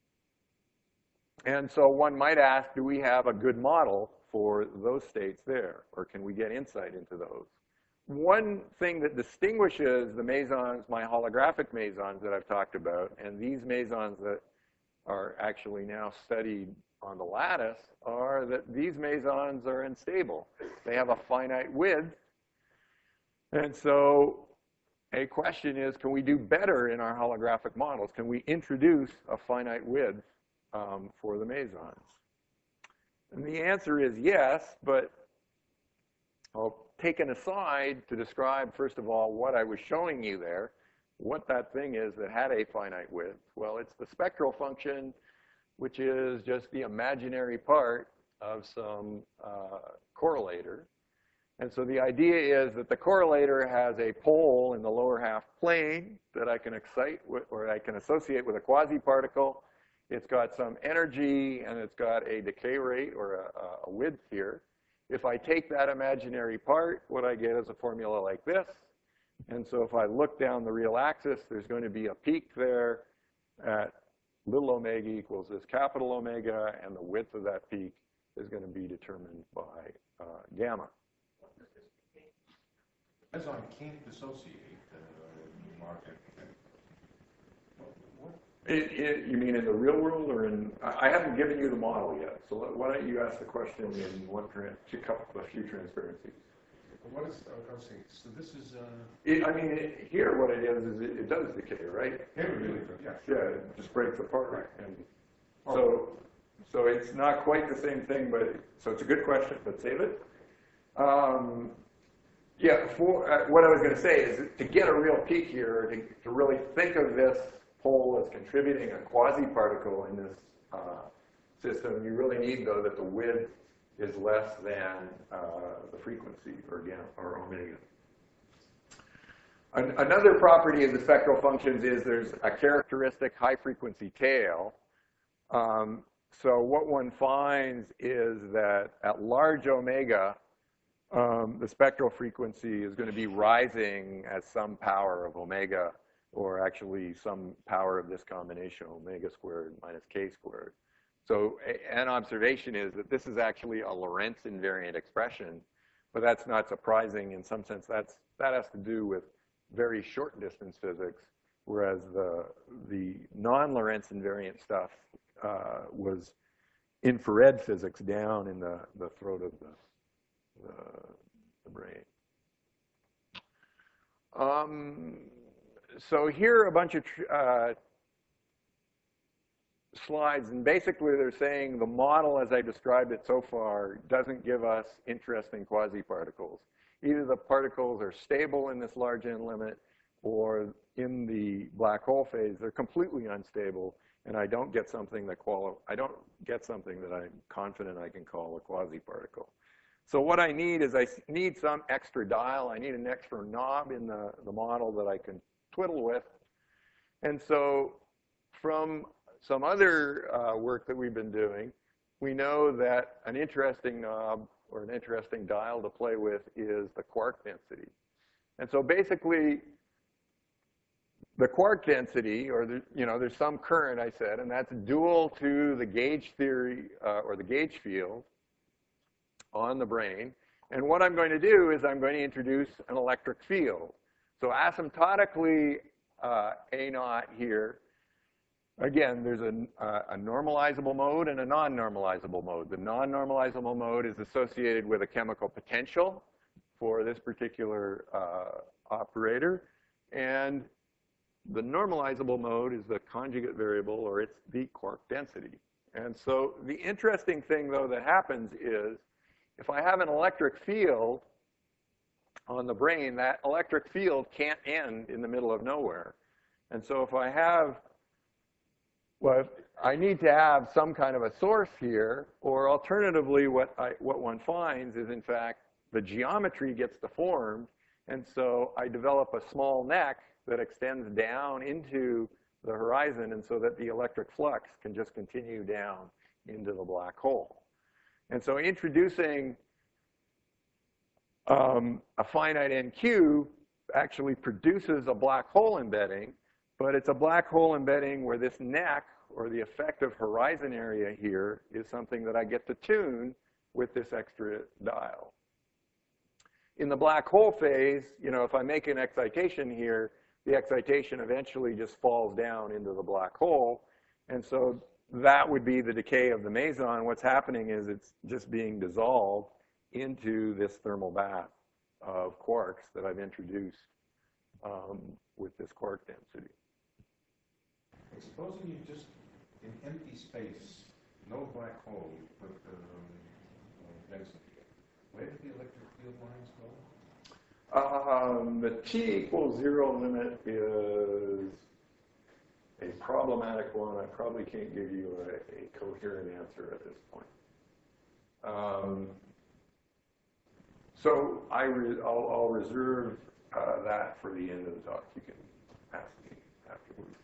and so one might ask, do we have a good model for those states there, or can we get insight into those? One thing that distinguishes the mesons, my holographic mesons that I've talked about, and these mesons that are actually now studied on the lattice, are that these mesons are unstable. They have a finite width, and so a question is, can we do better in our holographic models? Can we introduce a finite width um, for the mesons? And the answer is yes, but I'll take an aside to describe, first of all, what I was showing you there, what that thing is that had a finite width. Well, it's the spectral function, which is just the imaginary part of some uh, correlator. And so the idea is that the correlator has a pole in the lower half plane that I can excite with, or I can associate with a quasi-particle. It's got some energy, and it's got a decay rate, or a, a width here. If I take that imaginary part, what I get is a formula like this. And so if I look down the real axis, there's going to be a peak there at little omega equals this capital omega, and the width of that peak is going to be determined by uh, gamma. Meson can't dissociate the uh, market. What? It, it, you mean in the real world, or in? I haven't given you the model yet, so why don't you ask the question in one to couple a few transparencies. What is? I was saying. So this is. Uh, It, I mean, it, here what it is is it, it does decay, right? yeah, really. Yeah. Yeah, it just breaks apart, Right. and Oh. so so it's not quite the same thing, but so it's a good question, but save it. Um, Yeah, for, uh, what I was going to say is to get a real peak here, to, to really think of this pole that's contributing a quasi-particle in this uh, system, you really need, though, that the width is less than uh, the frequency, or gamma, or omega. An another property of the spectral functions is there's a characteristic high-frequency tail. Um, so what one finds is that at large omega, um, the spectral frequency is going to be rising as some power of omega, or actually some power of this combination, omega squared minus k squared. So an observation is that this is actually a Lorentz invariant expression, but that's not surprising. In some sense, that's, that has to do with very short distance physics, whereas the, the non-Lorentz invariant stuff uh, was infrared physics down in the, the throat of the, the, the brain. Um, so here are a bunch of uh, slides, and basically they're saying the model as I described it so far doesn't give us interesting quasi-particles. Either the particles are stable in this large N limit, or in the black hole phase, they're completely unstable, and I don't get something that quali I don't get something that I'm confident I can call a quasi-particle. So what I need is I need some extra dial. I need an extra knob in the, the model that I can twiddle with. And so from some other uh, work that we've been doing, we know that an interesting knob or an interesting dial to play with is the quark density. And so basically, the quark density, or the, you know, there's some current, I said, and that's dual to the gauge theory uh, or the gauge field on the brain. And what I'm going to do is I'm going to introduce an electric field. So asymptotically, uh, A naught here, again, there's a, uh, a normalizable mode and a non-normalizable mode. The non-normalizable mode is associated with a chemical potential for this particular uh, operator. And the normalizable mode is the conjugate variable, or it's the quark density. And so the interesting thing, though, that happens is if I have an electric field on the brain, that electric field can't end in the middle of nowhere. And so if I have, well, I need to have some kind of a source here, or alternatively, what, I, what one finds is, in fact, the geometry gets deformed, and so I develop a small neck that extends down into the horizon, and so that the electric flux can just continue down into the black hole. And so introducing um, a finite N Q actually produces a black hole embedding, but it's a black hole embedding where this neck, or the effective horizon area here, is something that I get to tune with this extra dial. In the black hole phase, you know, if I make an excitation here, the excitation eventually just falls down into the black hole. And so that would be the decay of the meson. What's happening is it's just being dissolved into this thermal bath of quarks that I've introduced um, with this quark density. Supposing you just, in empty space, no black hole, you put um, uh, density. Where do the electric field lines go? Um, the t equals zero limit is a problematic one. I probably can't give you a, a coherent answer at this point. Um, so I re I'll, I'll reserve uh, that for the end of the talk. You can ask me afterwards.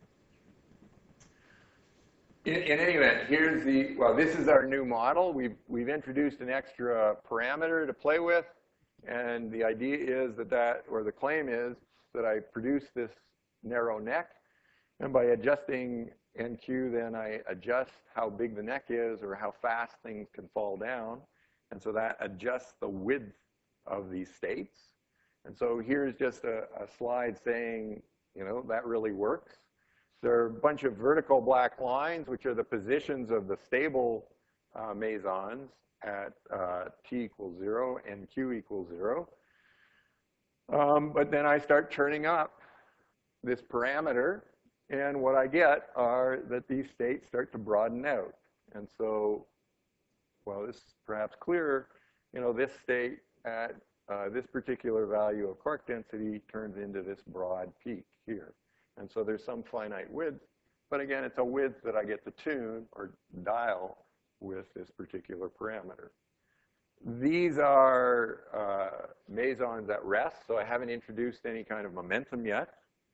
In, in any event, here's the, well, this is our new model. We've, we've introduced an extra parameter to play with. And the idea is that that, or the claim is that I produce this narrow neck. And by adjusting N Q, then I adjust how big the neck is or how fast things can fall down. And so that adjusts the width of these states. And so here's just a, a slide saying, you know, that really works. There are a bunch of vertical black lines, which are the positions of the stable uh, mesons at uh, t equals zero and q equals zero. Um, but then I start turning up this parameter, and what I get are that these states start to broaden out. And so, well, this is perhaps clearer. You know, this state at uh, this particular value of quark density turns into this broad peak here. And so there's some finite width, but again, it's a width that I get to tune or dial with this particular parameter. These are uh, mesons at rest, so I haven't introduced any kind of momentum yet.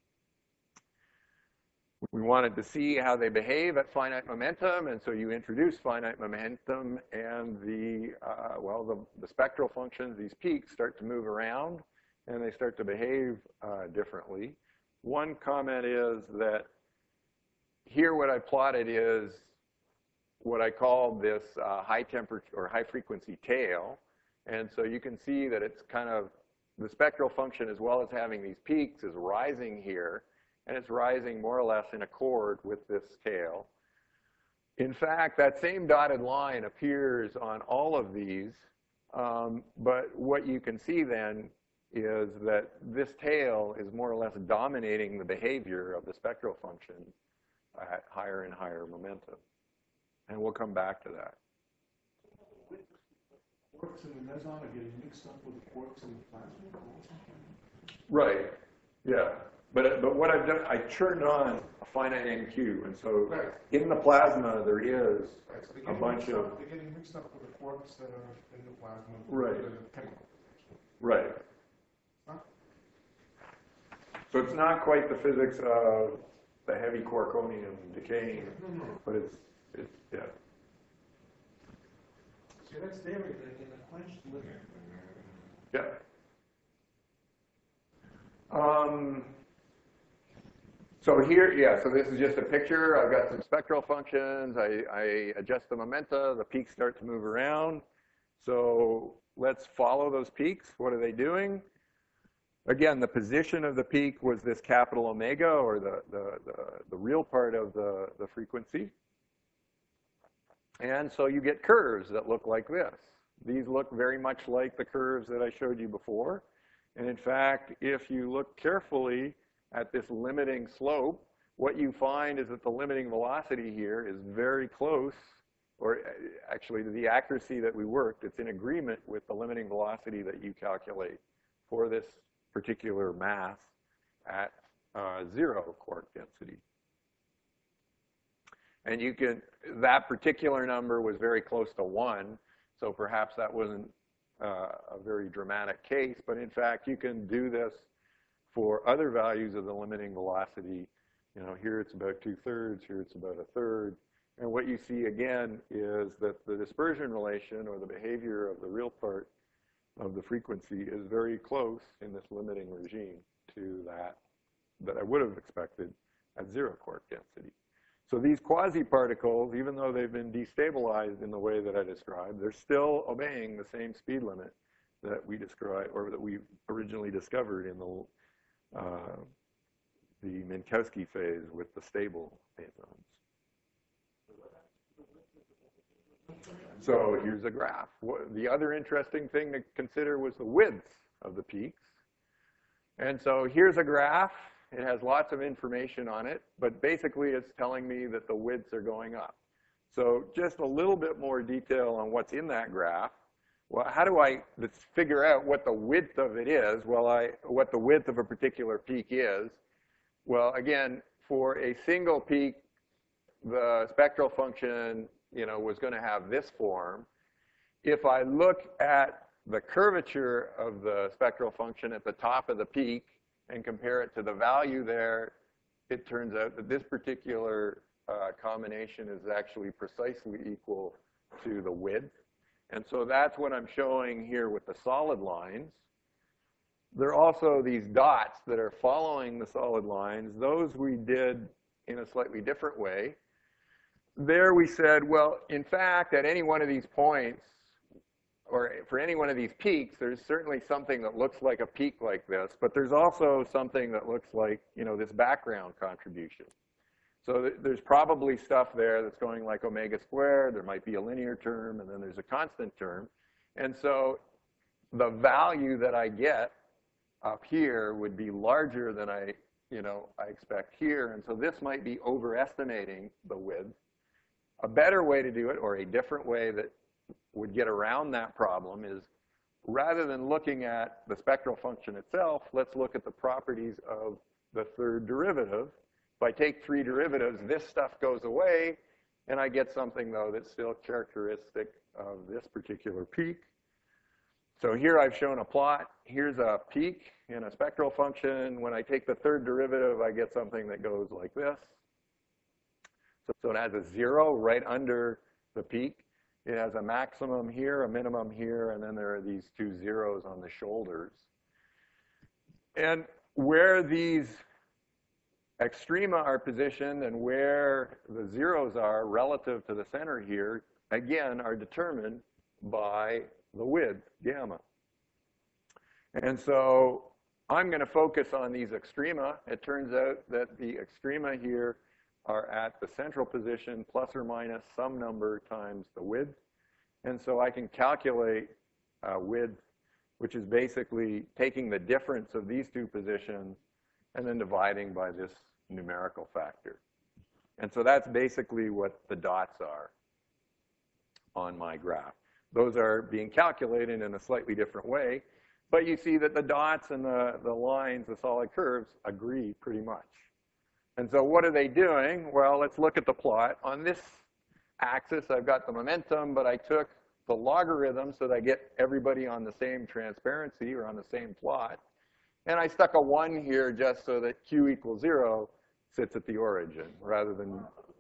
We wanted to see how they behave at finite momentum, and so you introduce finite momentum, and the, uh, well, the, the spectral functions, these peaks, start to move around, and they start to behave uh, differently. One comment is that here what I plotted is what I call this uh, high temperature or high frequency tail. And so you can see that it's kind of, the spectral function as well as having these peaks is rising here, and it's rising more or less in accord with this tail. In fact, that same dotted line appears on all of these, um, but what you can see then is that this tail is more or less dominating the behavior of the spectral function at higher and higher momentum. And we'll come back to that. Quarks in the meson are getting mixed up with quarks in the plasma? Right. Yeah. But, but what I've done, I turned on a finite N Q, and so Right. in the plasma there is Right, so they're a getting bunch mixed of... up- They're getting mixed up with the quarks that are in the plasma. Right. that are chemical. Right. Huh? So it's not quite the physics of the heavy quarkonium decaying, No, no. but it's, it's yeah. See, that's there in the, in the quenched liquid. Yeah. Um, so here, yeah, so this is just a picture. I've got some spectral functions. I, I adjust the momenta. The peaks start to move around. So let's follow those peaks. What are they doing? Again, the position of the peak was this capital omega, or the, the, the, the real part of the, the frequency. And so you get curves that look like this. These look very much like the curves that I showed you before. And in fact, if you look carefully at this limiting slope, what you find is that the limiting velocity here is very close, or actually to the accuracy that we worked, it's in agreement with the limiting velocity that you calculate for this particular mass at uh, zero quark density. And you can, that particular number was very close to one, so perhaps that wasn't uh, a very dramatic case, but in fact, you can do this for other values of the limiting velocity. You know, here it's about two-thirds, here it's about a third. And what you see again is that the dispersion relation, or the behavior of the real part of the frequency, is very close in this limiting regime to that that I would have expected at zero quark density. So these quasi-particles, even though they've been destabilized in the way that I described, they're still obeying the same speed limit that we described, or that we originally discovered in the uh, the Minkowski phase with the stable mesons. So here's a graph. What, the other interesting thing to consider was the width of the peaks. And so here's a graph. It has lots of information on it, but basically it's telling me that the widths are going up. So just a little bit more detail on what's in that graph. Well, how do I let's figure out what the width of it is? Well, I, what the width of a particular peak is. Well, again, for a single peak, the spectral function, you know, was going to have this form. If I look at the curvature of the spectral function at the top of the peak and compare it to the value there, it turns out that this particular uh, combination is actually precisely equal to the width. And so that's what I'm showing here with the solid lines. There are also these dots that are following the solid lines. Those we did in a slightly different way. There we said, well, in fact, at any one of these points, or for any one of these peaks, there's certainly something that looks like a peak like this, but there's also something that looks like, you know, this background contribution. So th there's probably stuff there that's going like omega squared. There might be a linear term, and then there's a constant term. And so the value that I get up here would be larger than I, you know, I expect here. And so this might be overestimating the width. A better way to do it, or a different way that would get around that problem, is rather than looking at the spectral function itself, let's look at the properties of the third derivative. If I take three derivatives, this stuff goes away, and I get something, though, that's still characteristic of this particular peak. So here I've shown a plot. Here's a peak in a spectral function. When I take the third derivative, I get something that goes like this. So, so it has a zero right under the peak. It has a maximum here, a minimum here, and then there are these two zeros on the shoulders. And where these extrema are positioned and where the zeros are relative to the center here, again, are determined by the width, gamma. And so I'm going to focus on these extrema. It turns out that the extrema here are at the central position plus or minus some number times the width. And so I can calculate uh, width, which is basically taking the difference of these two positions and then dividing by this numerical factor. And so that's basically what the dots are on my graph. Those are being calculated in a slightly different way, but you see that the dots and the, the lines, the solid curves, agree pretty much. And so what are they doing? Well, let's look at the plot. On this axis, I've got the momentum, but I took the logarithm so that I get everybody on the same transparency or on the same plot. And I stuck a one here just so that q equals zero sits at the origin rather than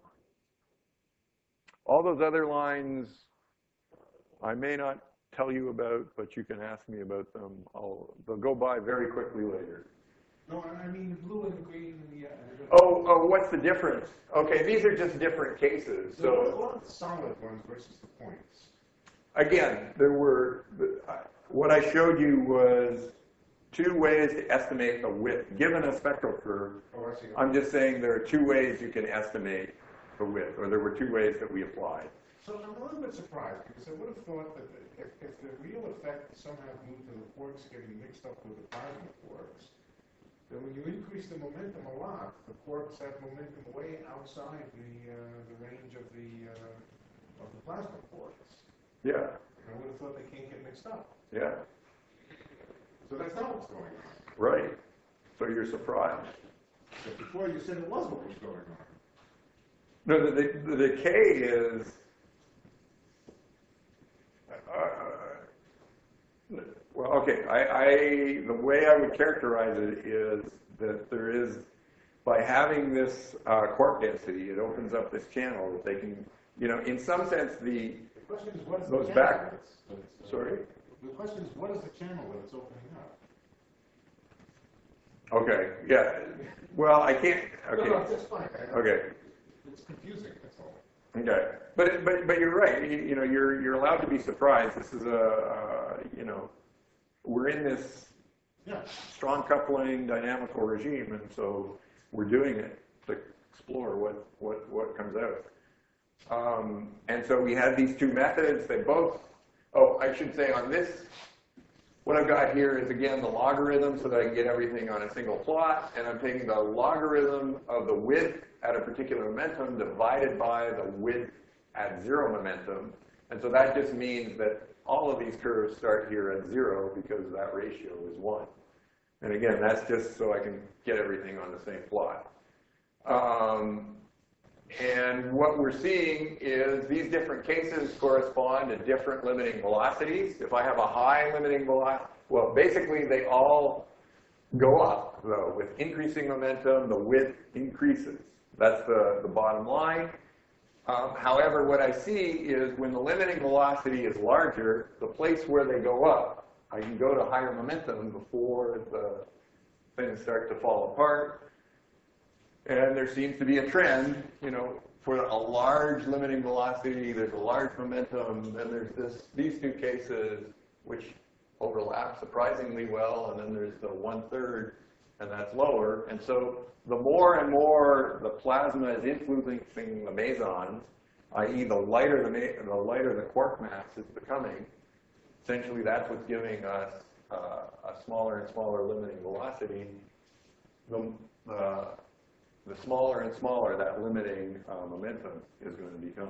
all those other lines I may not tell you about, but you can ask me about them. I'll, they'll go by very quickly later. No, I mean the blue and the green and the... Uh, Oh, oh, what's the difference? Okay, these are just different cases. So, So what are the solid ones versus the points? again, there were, what I showed you was two ways to estimate the width. Given a spectral curve, Oh, I see. I'm just saying there are two ways you can estimate the width, or there were two ways that we applied. So I'm a little bit surprised because I would have thought that if, if the real effect is somehow due to the quarks getting mixed up with the plasma quarks, then when you increase the momentum a lot, the quarks have momentum way outside the uh, the range of the uh, of the plasma quarks. Yeah, And I would have thought they can't get mixed up. yeah, So that's not what's going on. right. So you're surprised. But before you said it was what was going on. No, the, the, the decay is, uh, well, okay, I, I, the way I would characterize it is that there is, by having this uh, quark density, it opens up this channel that they can, you know, in some sense, the, The question is, what is Goes the channel backwards. that it's- that it's, uh, sorry? The question is, what is the channel that it's opening up? Okay, yeah, well, I can't, No, no, okay, that's fine. I- okay. It's confusing, that's all. Okay, but but but you're right. You, you know, you're you're allowed to be surprised. This is a uh, you know, we're in this Yeah. strong coupling dynamical regime, and so we're doing it to explore what what what comes out. Um, and so we have these two methods. They both. Oh, I should say on this, what I've got here is again the logarithm, so that I can get everything on a single plot, and I'm taking the logarithm of the width at a particular momentum divided by the width at zero momentum. And so that just means that all of these curves start here at zero because that ratio is one. And again, that's just so I can get everything on the same plot. Um, and what we're seeing is these different cases correspond to different limiting velocities. If I have a high limiting velocity, well, basically they all go up, though. With increasing momentum, the width increases. That's the, the bottom line. Um, however, what I see is when the limiting velocity is larger, the place where they go up, I can go to higher momentum before the things start to fall apart. And there seems to be a trend, you know, for a large limiting velocity, there's a large momentum, and there's this, these two cases which overlap surprisingly well, and then there's the one-third, and that's lower. And so the more and more the plasma is influencing the mesons, that is the lighter the, the lighter the quark mass is becoming, essentially that's what's giving us uh, a smaller and smaller limiting velocity. The, uh, the smaller and smaller that limiting uh, momentum is going to become.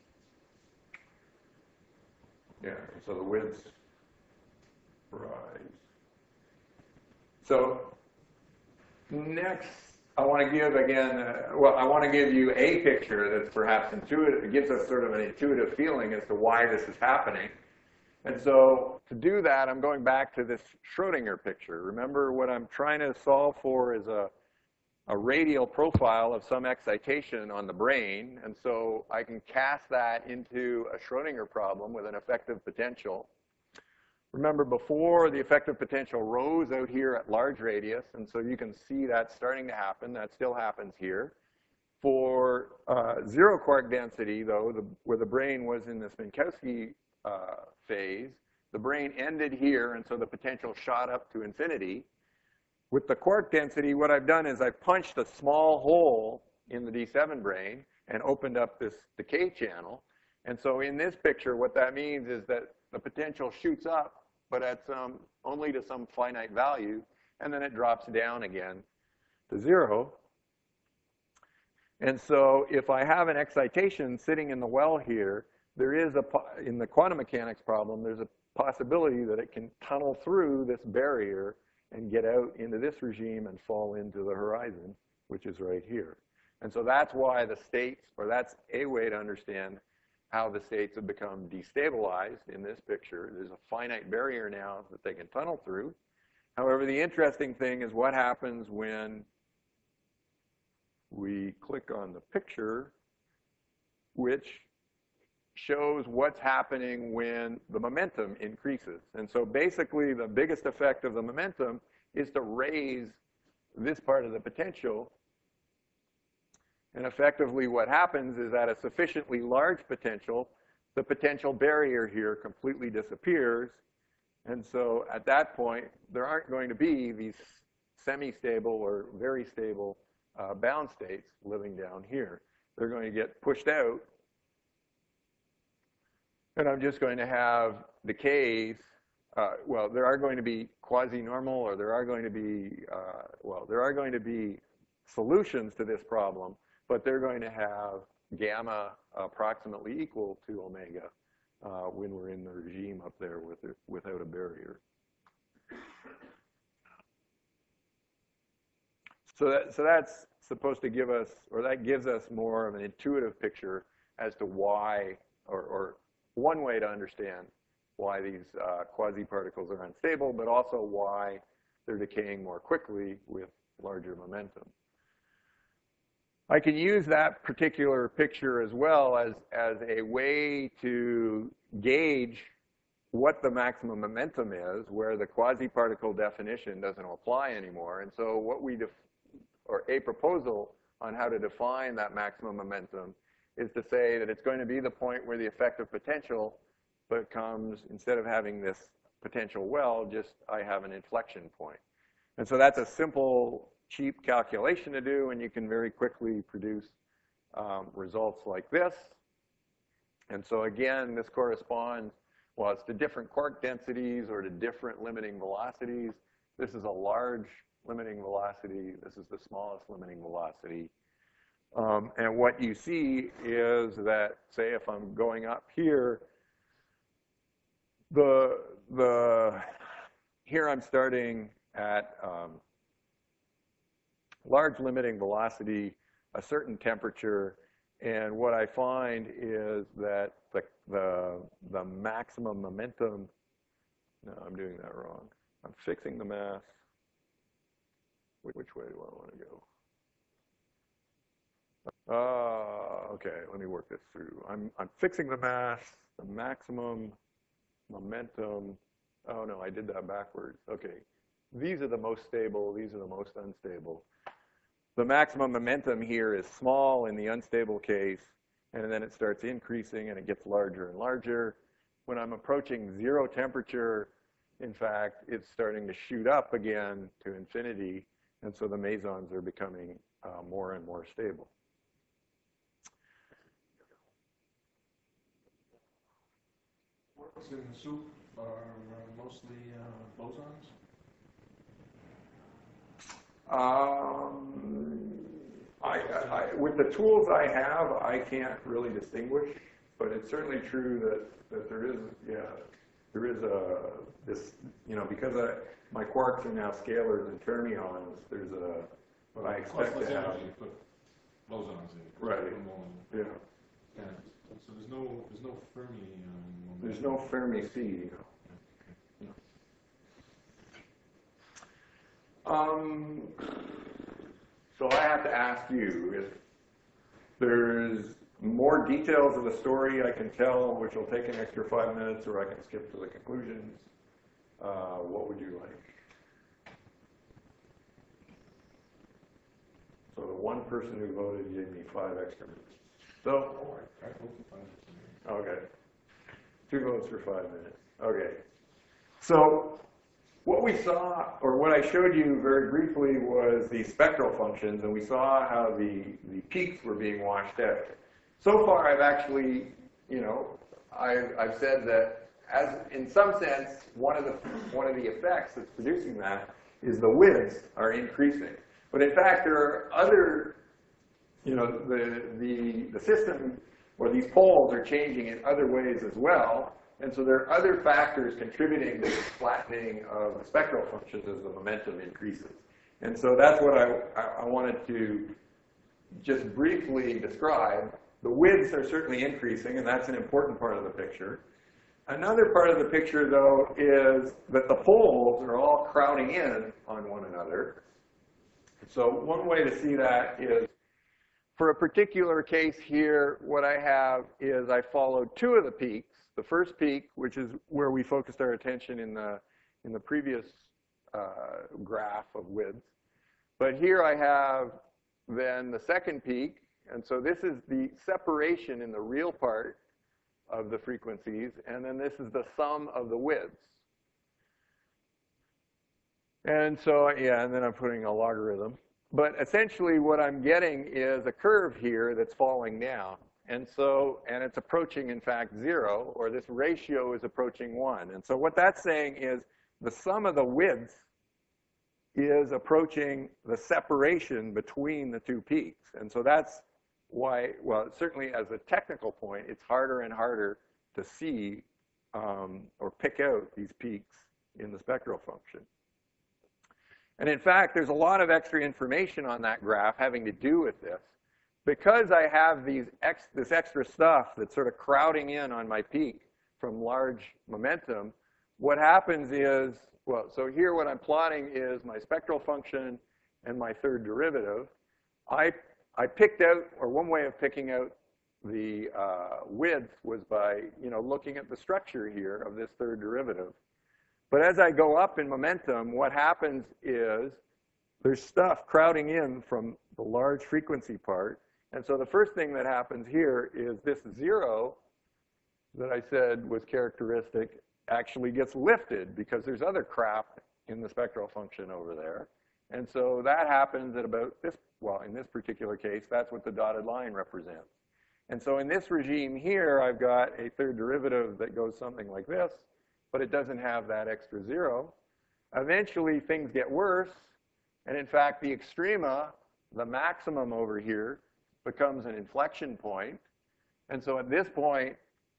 Yeah, so the widths rise. So Next, I want to give again, uh, well, I want to give you a picture that's perhaps intuitive. It gives us sort of an intuitive feeling as to why this is happening. And so to do that, I'm going back to this Schrodinger picture. Remember, what I'm trying to solve for is a, a radial profile of some excitation on the brain. And so I can cast that into a Schrodinger problem with an effective potential. Remember, before, the effective potential rose out here at large radius, and so you can see that starting to happen. That still happens here. For uh, zero quark density, though, the, where the brain was in this Minkowski uh, phase, the brain ended here, and so the potential shot up to infinity. With the quark density, what I've done is I've punched a small hole in the D seven brain and opened up this decay channel. And so in this picture, what that means is that the potential shoots up, but at some, only to some finite value, and then it drops down again to zero. And so if I have an excitation sitting in the well here, there is a, in the quantum mechanics problem, there's a possibility that it can tunnel through this barrier and get out into this regime and fall into the horizon, which is right here. And so that's why the states, or that's a way to understand how the states have become destabilized in this picture. There's a finite barrier now that they can tunnel through. However, the interesting thing is what happens when we click on the picture, which shows what's happening when the momentum increases. And so basically, the biggest effect of the momentum is to raise this part of the potential. And effectively, what happens is at a sufficiently large potential, the potential barrier here completely disappears. And so at that point, there aren't going to be these semi-stable or very stable uh, bound states living down here. They're going to get pushed out. And I'm just going to have decays. Uh, well, there are going to be quasi-normal, or there are going to be, uh, well, there are going to be solutions to this problem, but they're going to have gamma approximately equal to omega uh, when we're in the regime up there with it, without a barrier. So, that, so that's supposed to give us, or that gives us more of an intuitive picture as to why, or, or one way to understand why these uh, quasi-particles are unstable, but also why they're decaying more quickly with larger momentum. I can use that particular picture as well as, as a way to gauge what the maximum momentum is, where the quasi-particle definition doesn't apply anymore. And so what we, def or a proposal on how to define that maximum momentum is to say that it's going to be the point where the effective potential becomes, instead of having this potential well, just I have an inflection point. And so that's a simple, cheap calculation to do, and you can very quickly produce um, results like this. And so again, this corresponds, well, it's to different quark densities or to different limiting velocities. This is a large limiting velocity. This is the smallest limiting velocity. Um, and what you see is that, say, if I'm going up here, the, the, here I'm starting at um, large limiting velocity, a certain temperature, and what I find is that the, the, the maximum momentum, no, I'm doing that wrong. I'm fixing the mass. Which way do I want to go? Uh, okay, let me work this through. I'm, I'm fixing the mass, the maximum momentum. Oh, no, I did that backwards. Okay, these are the most stable. These are the most unstable. The maximum momentum here is small in the unstable case, and then it starts increasing, and it gets larger and larger. When I'm approaching zero temperature, in fact, it's starting to shoot up again to infinity, and so the mesons are becoming uh, more and more stable. Quarks in the soup are uh, mostly uh, bosons? Um, I, I, with the tools I have, I can't really distinguish, but it's certainly true that, that there is, yeah, there is a, this, you know, because I, my quarks are now scalars and fermions, there's a, But I it costs expect less to have. energy to put bosons in. 'cause Right. you put them all in. Yeah. Yeah. So there's no, there's no Fermi. Um, There's no Fermi C. Um, so I have to ask you, if there's more details of the story I can tell, which will take an extra five minutes, or I can skip to the conclusions, uh, what would you like? So the one person who voted gave me five extra minutes. So, Oh, I, I hope you find it. okay. Two votes for five minutes. Okay. So what we saw, or what I showed you very briefly, was the spectral functions, and we saw how the, the peaks were being washed out. So far, I've actually, you know, I've, I've said that as, in some sense, one of the, one of the effects that's producing that is the widths are increasing. But in fact, there are other, you know, the, the, the system, or these poles are changing in other ways as well. And so there are other factors contributing to the flattening of the spectral functions as the momentum increases. And so that's what I, I wanted to just briefly describe. The widths are certainly increasing, and that's an important part of the picture. Another part of the picture, though, is that the poles are all crowding in on one another. So one way to see that is, for a particular case here, what I have is I followed two of the peaks. The first peak, which is where we focused our attention in the, in the previous uh, graph of widths. But here I have then the second peak. And so this is the separation in the real part of the frequencies. And then this is the sum of the widths. And so, yeah, and then I'm putting a logarithm. But essentially what I'm getting is a curve here that's falling down. And so, and it's approaching, in fact, zero, or this ratio is approaching one. And so what that's saying is the sum of the widths is approaching the separation between the two peaks. And so that's why, well, certainly as a technical point, it's harder and harder to see um, or pick out these peaks in the spectral function. And in fact, there's a lot of extra information on that graph having to do with this. Because I have these ex, this extra stuff that's sort of crowding in on my peak from large momentum, what happens is, well, so here what I'm plotting is my spectral function and my third derivative. I, I picked out, or one way of picking out the uh, width was by, you know, looking at the structure here of this third derivative. But as I go up in momentum, what happens is there's stuff crowding in from the large frequency part. And so the first thing that happens here is this zero that I said was characteristic actually gets lifted because there's other crap in the spectral function over there. And so that happens at about this, well, in this particular case, that's what the dotted line represents. And so in this regime here, I've got a third derivative that goes something like this, but it doesn't have that extra zero. Eventually, things get worse. And in fact, the extrema, the maximum over here, becomes an inflection point. And so at this point,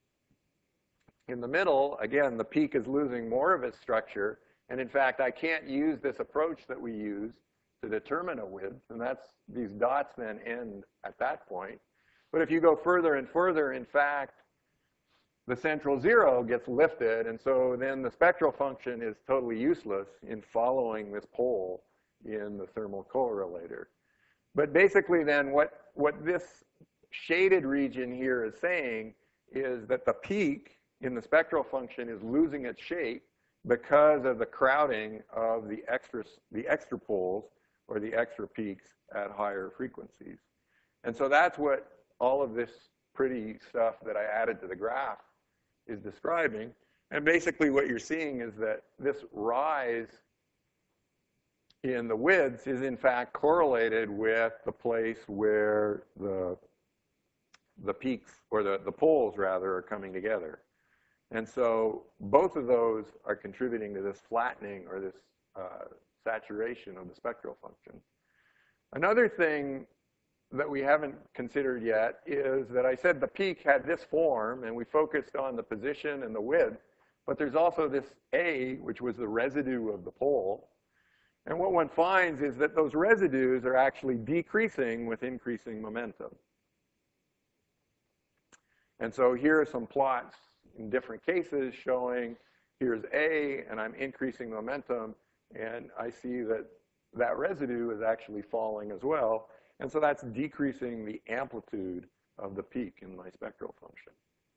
in the middle, again, the peak is losing more of its structure. And in fact, I can't use this approach that we use to determine a width. And that's, these dots then end at that point. But if you go further and further, in fact, the central zero gets lifted. And so then the spectral function is totally useless in following this pole in the thermal correlator. But basically then what, what this shaded region here is saying is that the peak in the spectral function is losing its shape because of the crowding of the extra, the extra poles or the extra peaks at higher frequencies. And so that's what all of this pretty stuff that I added to the graph is describing. And basically what you're seeing is that this rise in the widths is in fact correlated with the place where the, the peaks, or the, the poles rather, are coming together. And so both of those are contributing to this flattening or this uh, saturation of the spectral function. Another thing that we haven't considered yet is that I said the peak had this form, and we focused on the position and the width, but there's also this A, which was the residue of the pole. And what one finds is that those residues are actually decreasing with increasing momentum. And so here are some plots in different cases showing here's A, and I'm increasing momentum, and I see that that residue is actually falling as well. And so that's decreasing the amplitude of the peak in my spectral function.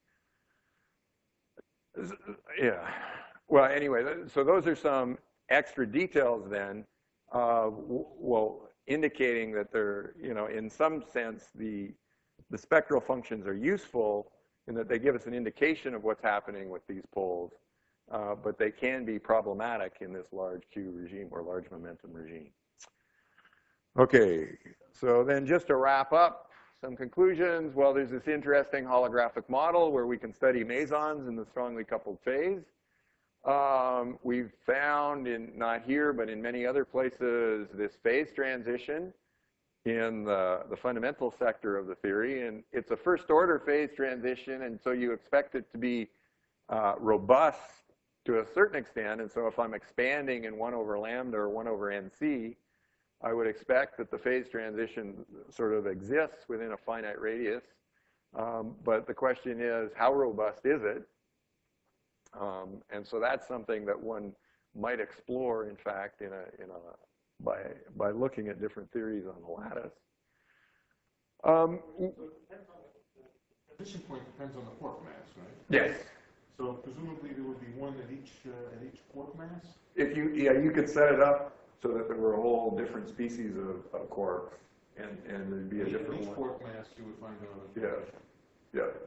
Yeah. Well, anyway, so those are some extra details then, uh, well, indicating that they're, you know, in some sense, the, the spectral functions are useful in that they give us an indication of what's happening with these poles, uh, but they can be problematic in this large Q regime or large momentum regime. Okay, so then just to wrap up, some conclusions. Well, there's this interesting holographic model where we can study mesons in the strongly coupled phase. Um, we've found, in not here, but in many other places, this phase transition in the, the fundamental sector of the theory. And it's a first order phase transition, and so you expect it to be uh, robust to a certain extent. And so if I'm expanding in one over lambda or one over N C, I would expect that the phase transition sort of exists within a finite radius. Um, but the question is, how robust is it? Um, and so that's something that one might explore, in fact, in a, in a, by, by looking at different theories on the lattice. Um, The transition point depends on the quark mass, right? yes. So presumably there would be one at each uh, at each quark mass? If you, yeah, you could set it up so that there were a whole different species of, of quarks, and, and there'd be a At different each one. quark mass you would find out. Yeah, yeah.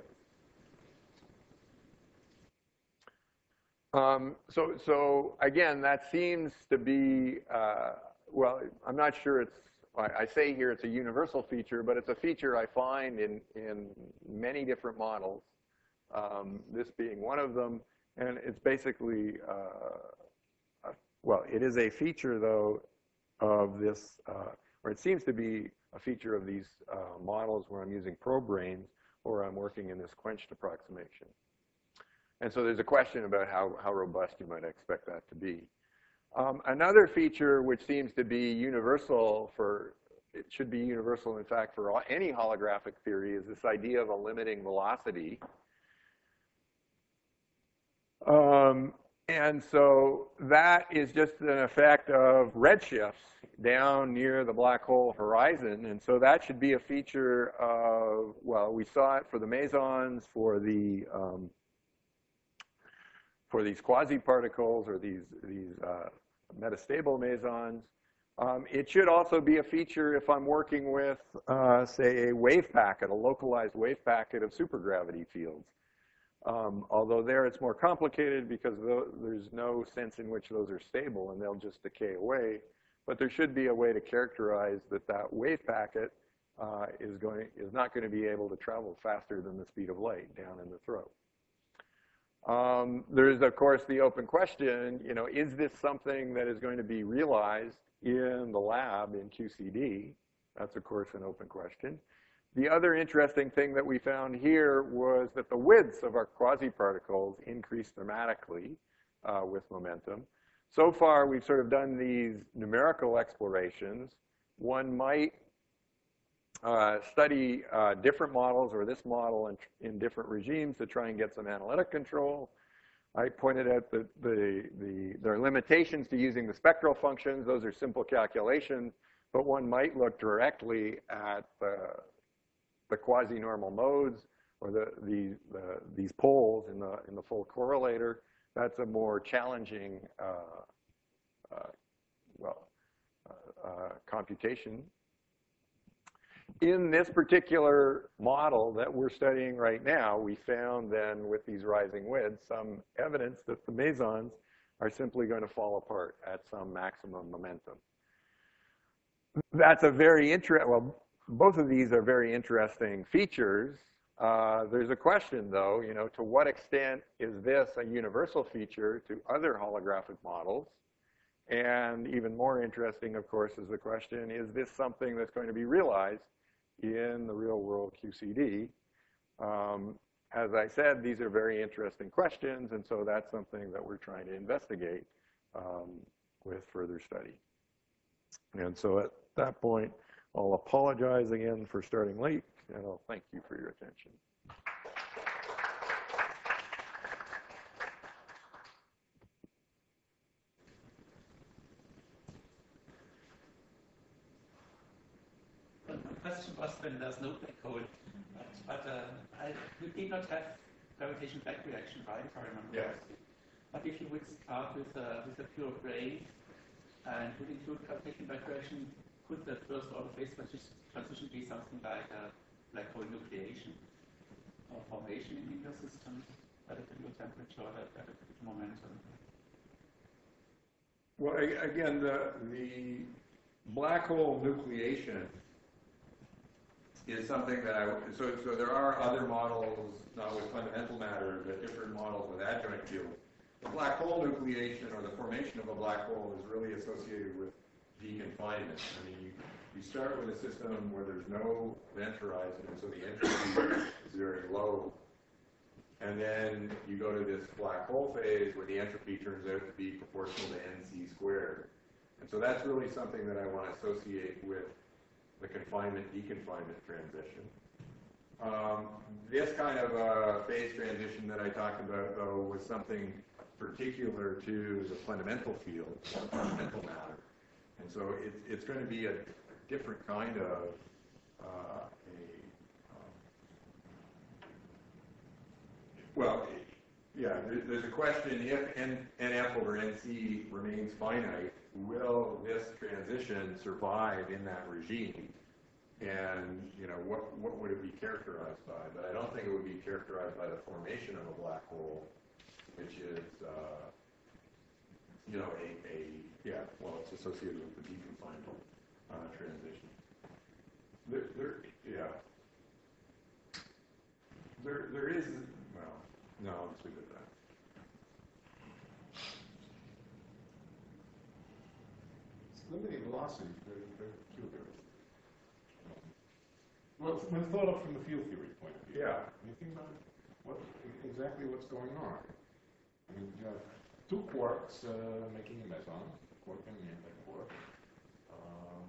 Um, so, so again, that seems to be, uh, well, I'm not sure it's, I, I say here it's a universal feature, but it's a feature I find in, in many different models, um, this being one of them, and it's basically, uh, a, well, it is a feature, though, of this, uh, or it seems to be a feature of these uh, models where I'm using probe brains or I'm working in this quenched approximation. And so there's a question about how, how robust you might expect that to be. Um, another feature which seems to be universal for, it should be universal, in fact, for all, any holographic theory is this idea of a limiting velocity. Um, and so that is just an effect of redshifts down near the black hole horizon. And so that should be a feature of, well, we saw it for the mesons, for the, um, for these quasi-particles or these, these uh, metastable mesons. Um, it should also be a feature if I'm working with, uh, say, a wave packet, a localized wave packet of supergravity fields. Um, although there it's more complicated because there's no sense in which those are stable and they'll just decay away. But there should be a way to characterize that that wave packet uh, is, going, is not going to be able to travel faster than the speed of light down in the throat. Um, there's, of course, the open question, you know, is this something that is going to be realized in the lab in Q C D? That's, of course, an open question. The other interesting thing that we found here was that the widths of our quasi-particles increased dramatically uh, with momentum. So far, we've sort of done these numerical explorations. One might Uh, study uh, different models or this model in, in different regimes to try and get some analytic control. I pointed out that the, the, there are limitations to using the spectral functions. Those are simple calculations, but one might look directly at the, the quasi-normal modes or the, the, the, these poles in the, in the full correlator. That's a more challenging, uh, uh, well, uh, uh, computation. In this particular model that we're studying right now, we found then with these rising widths some evidence that the mesons are simply going to fall apart at some maximum momentum. That's a very interesting, well, both of these are very interesting features. Uh, there's a question, though, you know, to what extent is this a universal feature to other holographic models? And even more interesting, of course, is the question, is this something that's going to be realized in the real world Q C D? Um, as I said, these are very interesting questions, and so that's something that we're trying to investigate um, with further study. And so at that point, I'll apologize again for starting late, and I'll thank you for your attention. My question was when there's no black hole, but, but uh, I, you did not have gravitational back reaction, right, if I remember Yes. correctly. But if you would start with a, with a pure brane and would include gravitational back reaction, could the first order phase transi- transition be something like a black hole nucleation or formation in your system at a particular temperature or at a particular momentum? Well, a- again, the, the black hole nucleation is something that I, so, so there are other models, not with fundamental matter, but different models with adjoint fields. The black hole nucleation, or the formation of a black hole, is really associated with deconfinement. I mean, you, you start with a system where there's no event horizon, and so the entropy is very low. And then you go to this black hole phase where the entropy turns out to be proportional to N C squared. And so that's really something that I want to associate with the confinement-deconfinement transition. Um, this kind of uh, phase transition that I talked about, though, was something particular to the fundamental field, fundamental matter. And so it, it's going to be a different kind of uh, a, um, well, yeah, there, there's a question, if N, NF over N C remains finite, will this transition survive in that regime? And, you know, what, what would it be characterized by? But I don't think it would be characterized by the formation of a black hole, which is, uh, you know, a, a, yeah, well, it's associated with the deconfinement uh, transition. There, there, yeah. There, there is, well, no, let's leave it at that. Limiting velocity is very, very peculiar. Um, Well, when thought of from the field theory point of view. Yeah. You think about what, exactly what's going on. I mean, you have two quarks uh, making a meson, quark and the antiquark. Um,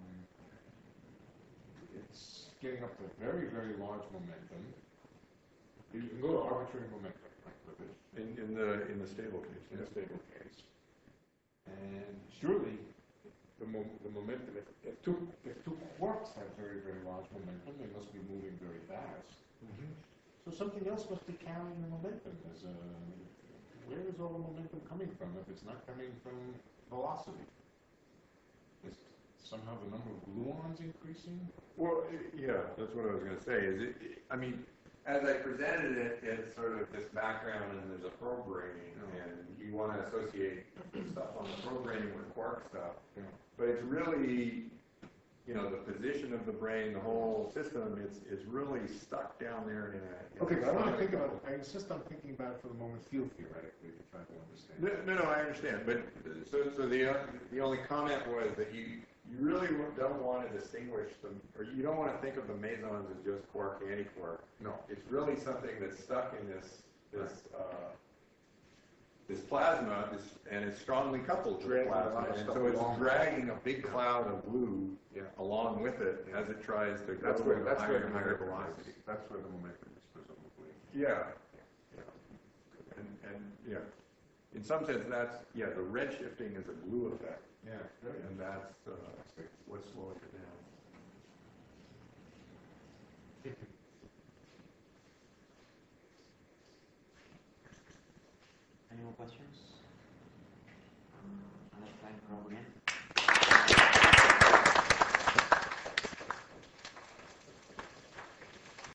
it's getting up to very, very large momentum. You can go to arbitrary momentum right, with it. In, in the in the stable case, In a yeah. stable case. And surely the, mo the momentum, if, if, two, if two quarks have very, very large momentum, they must be moving very fast. Mm-hmm. So something else must be carrying the momentum. As a, where is all the momentum coming from if it's not coming from velocity? Is somehow the number of gluons increasing? Well, yeah, that's what I was going to say. Is it? I mean, as I presented it, it's sort of this background, and there's a probrane, and you want to associate stuff on the probrane with quark stuff. Yeah. But it's really, you know, the position of the brane, the whole system, it's is really stuck down there in a. In Okay, a but I want to sonic think about level. it. I insist on thinking about it for the moment field theoretically to try to understand. No, no, no, I understand. But so, so the uh, the only comment was that you you really don't want to distinguish them, or you don't want to think of the mesons as just quark antiquark. No. It's really something that's stuck in this this uh, this plasma, this, and it's strongly coupled to the Dragging a lot plasma, of and stuff so it's along. dragging a big cloud of glue Yeah. along with it as it tries to go That's to where, a that's higher where and the higher momentum velocity. is. That's where the momentum is, presumably. Yeah. Yeah. And, and, yeah. In some sense, that's, yeah, the red shifting is a glue effect, Yeah, very and that's uh, interesting. what's slowing it down. Any more questions? Um, Unless time for again.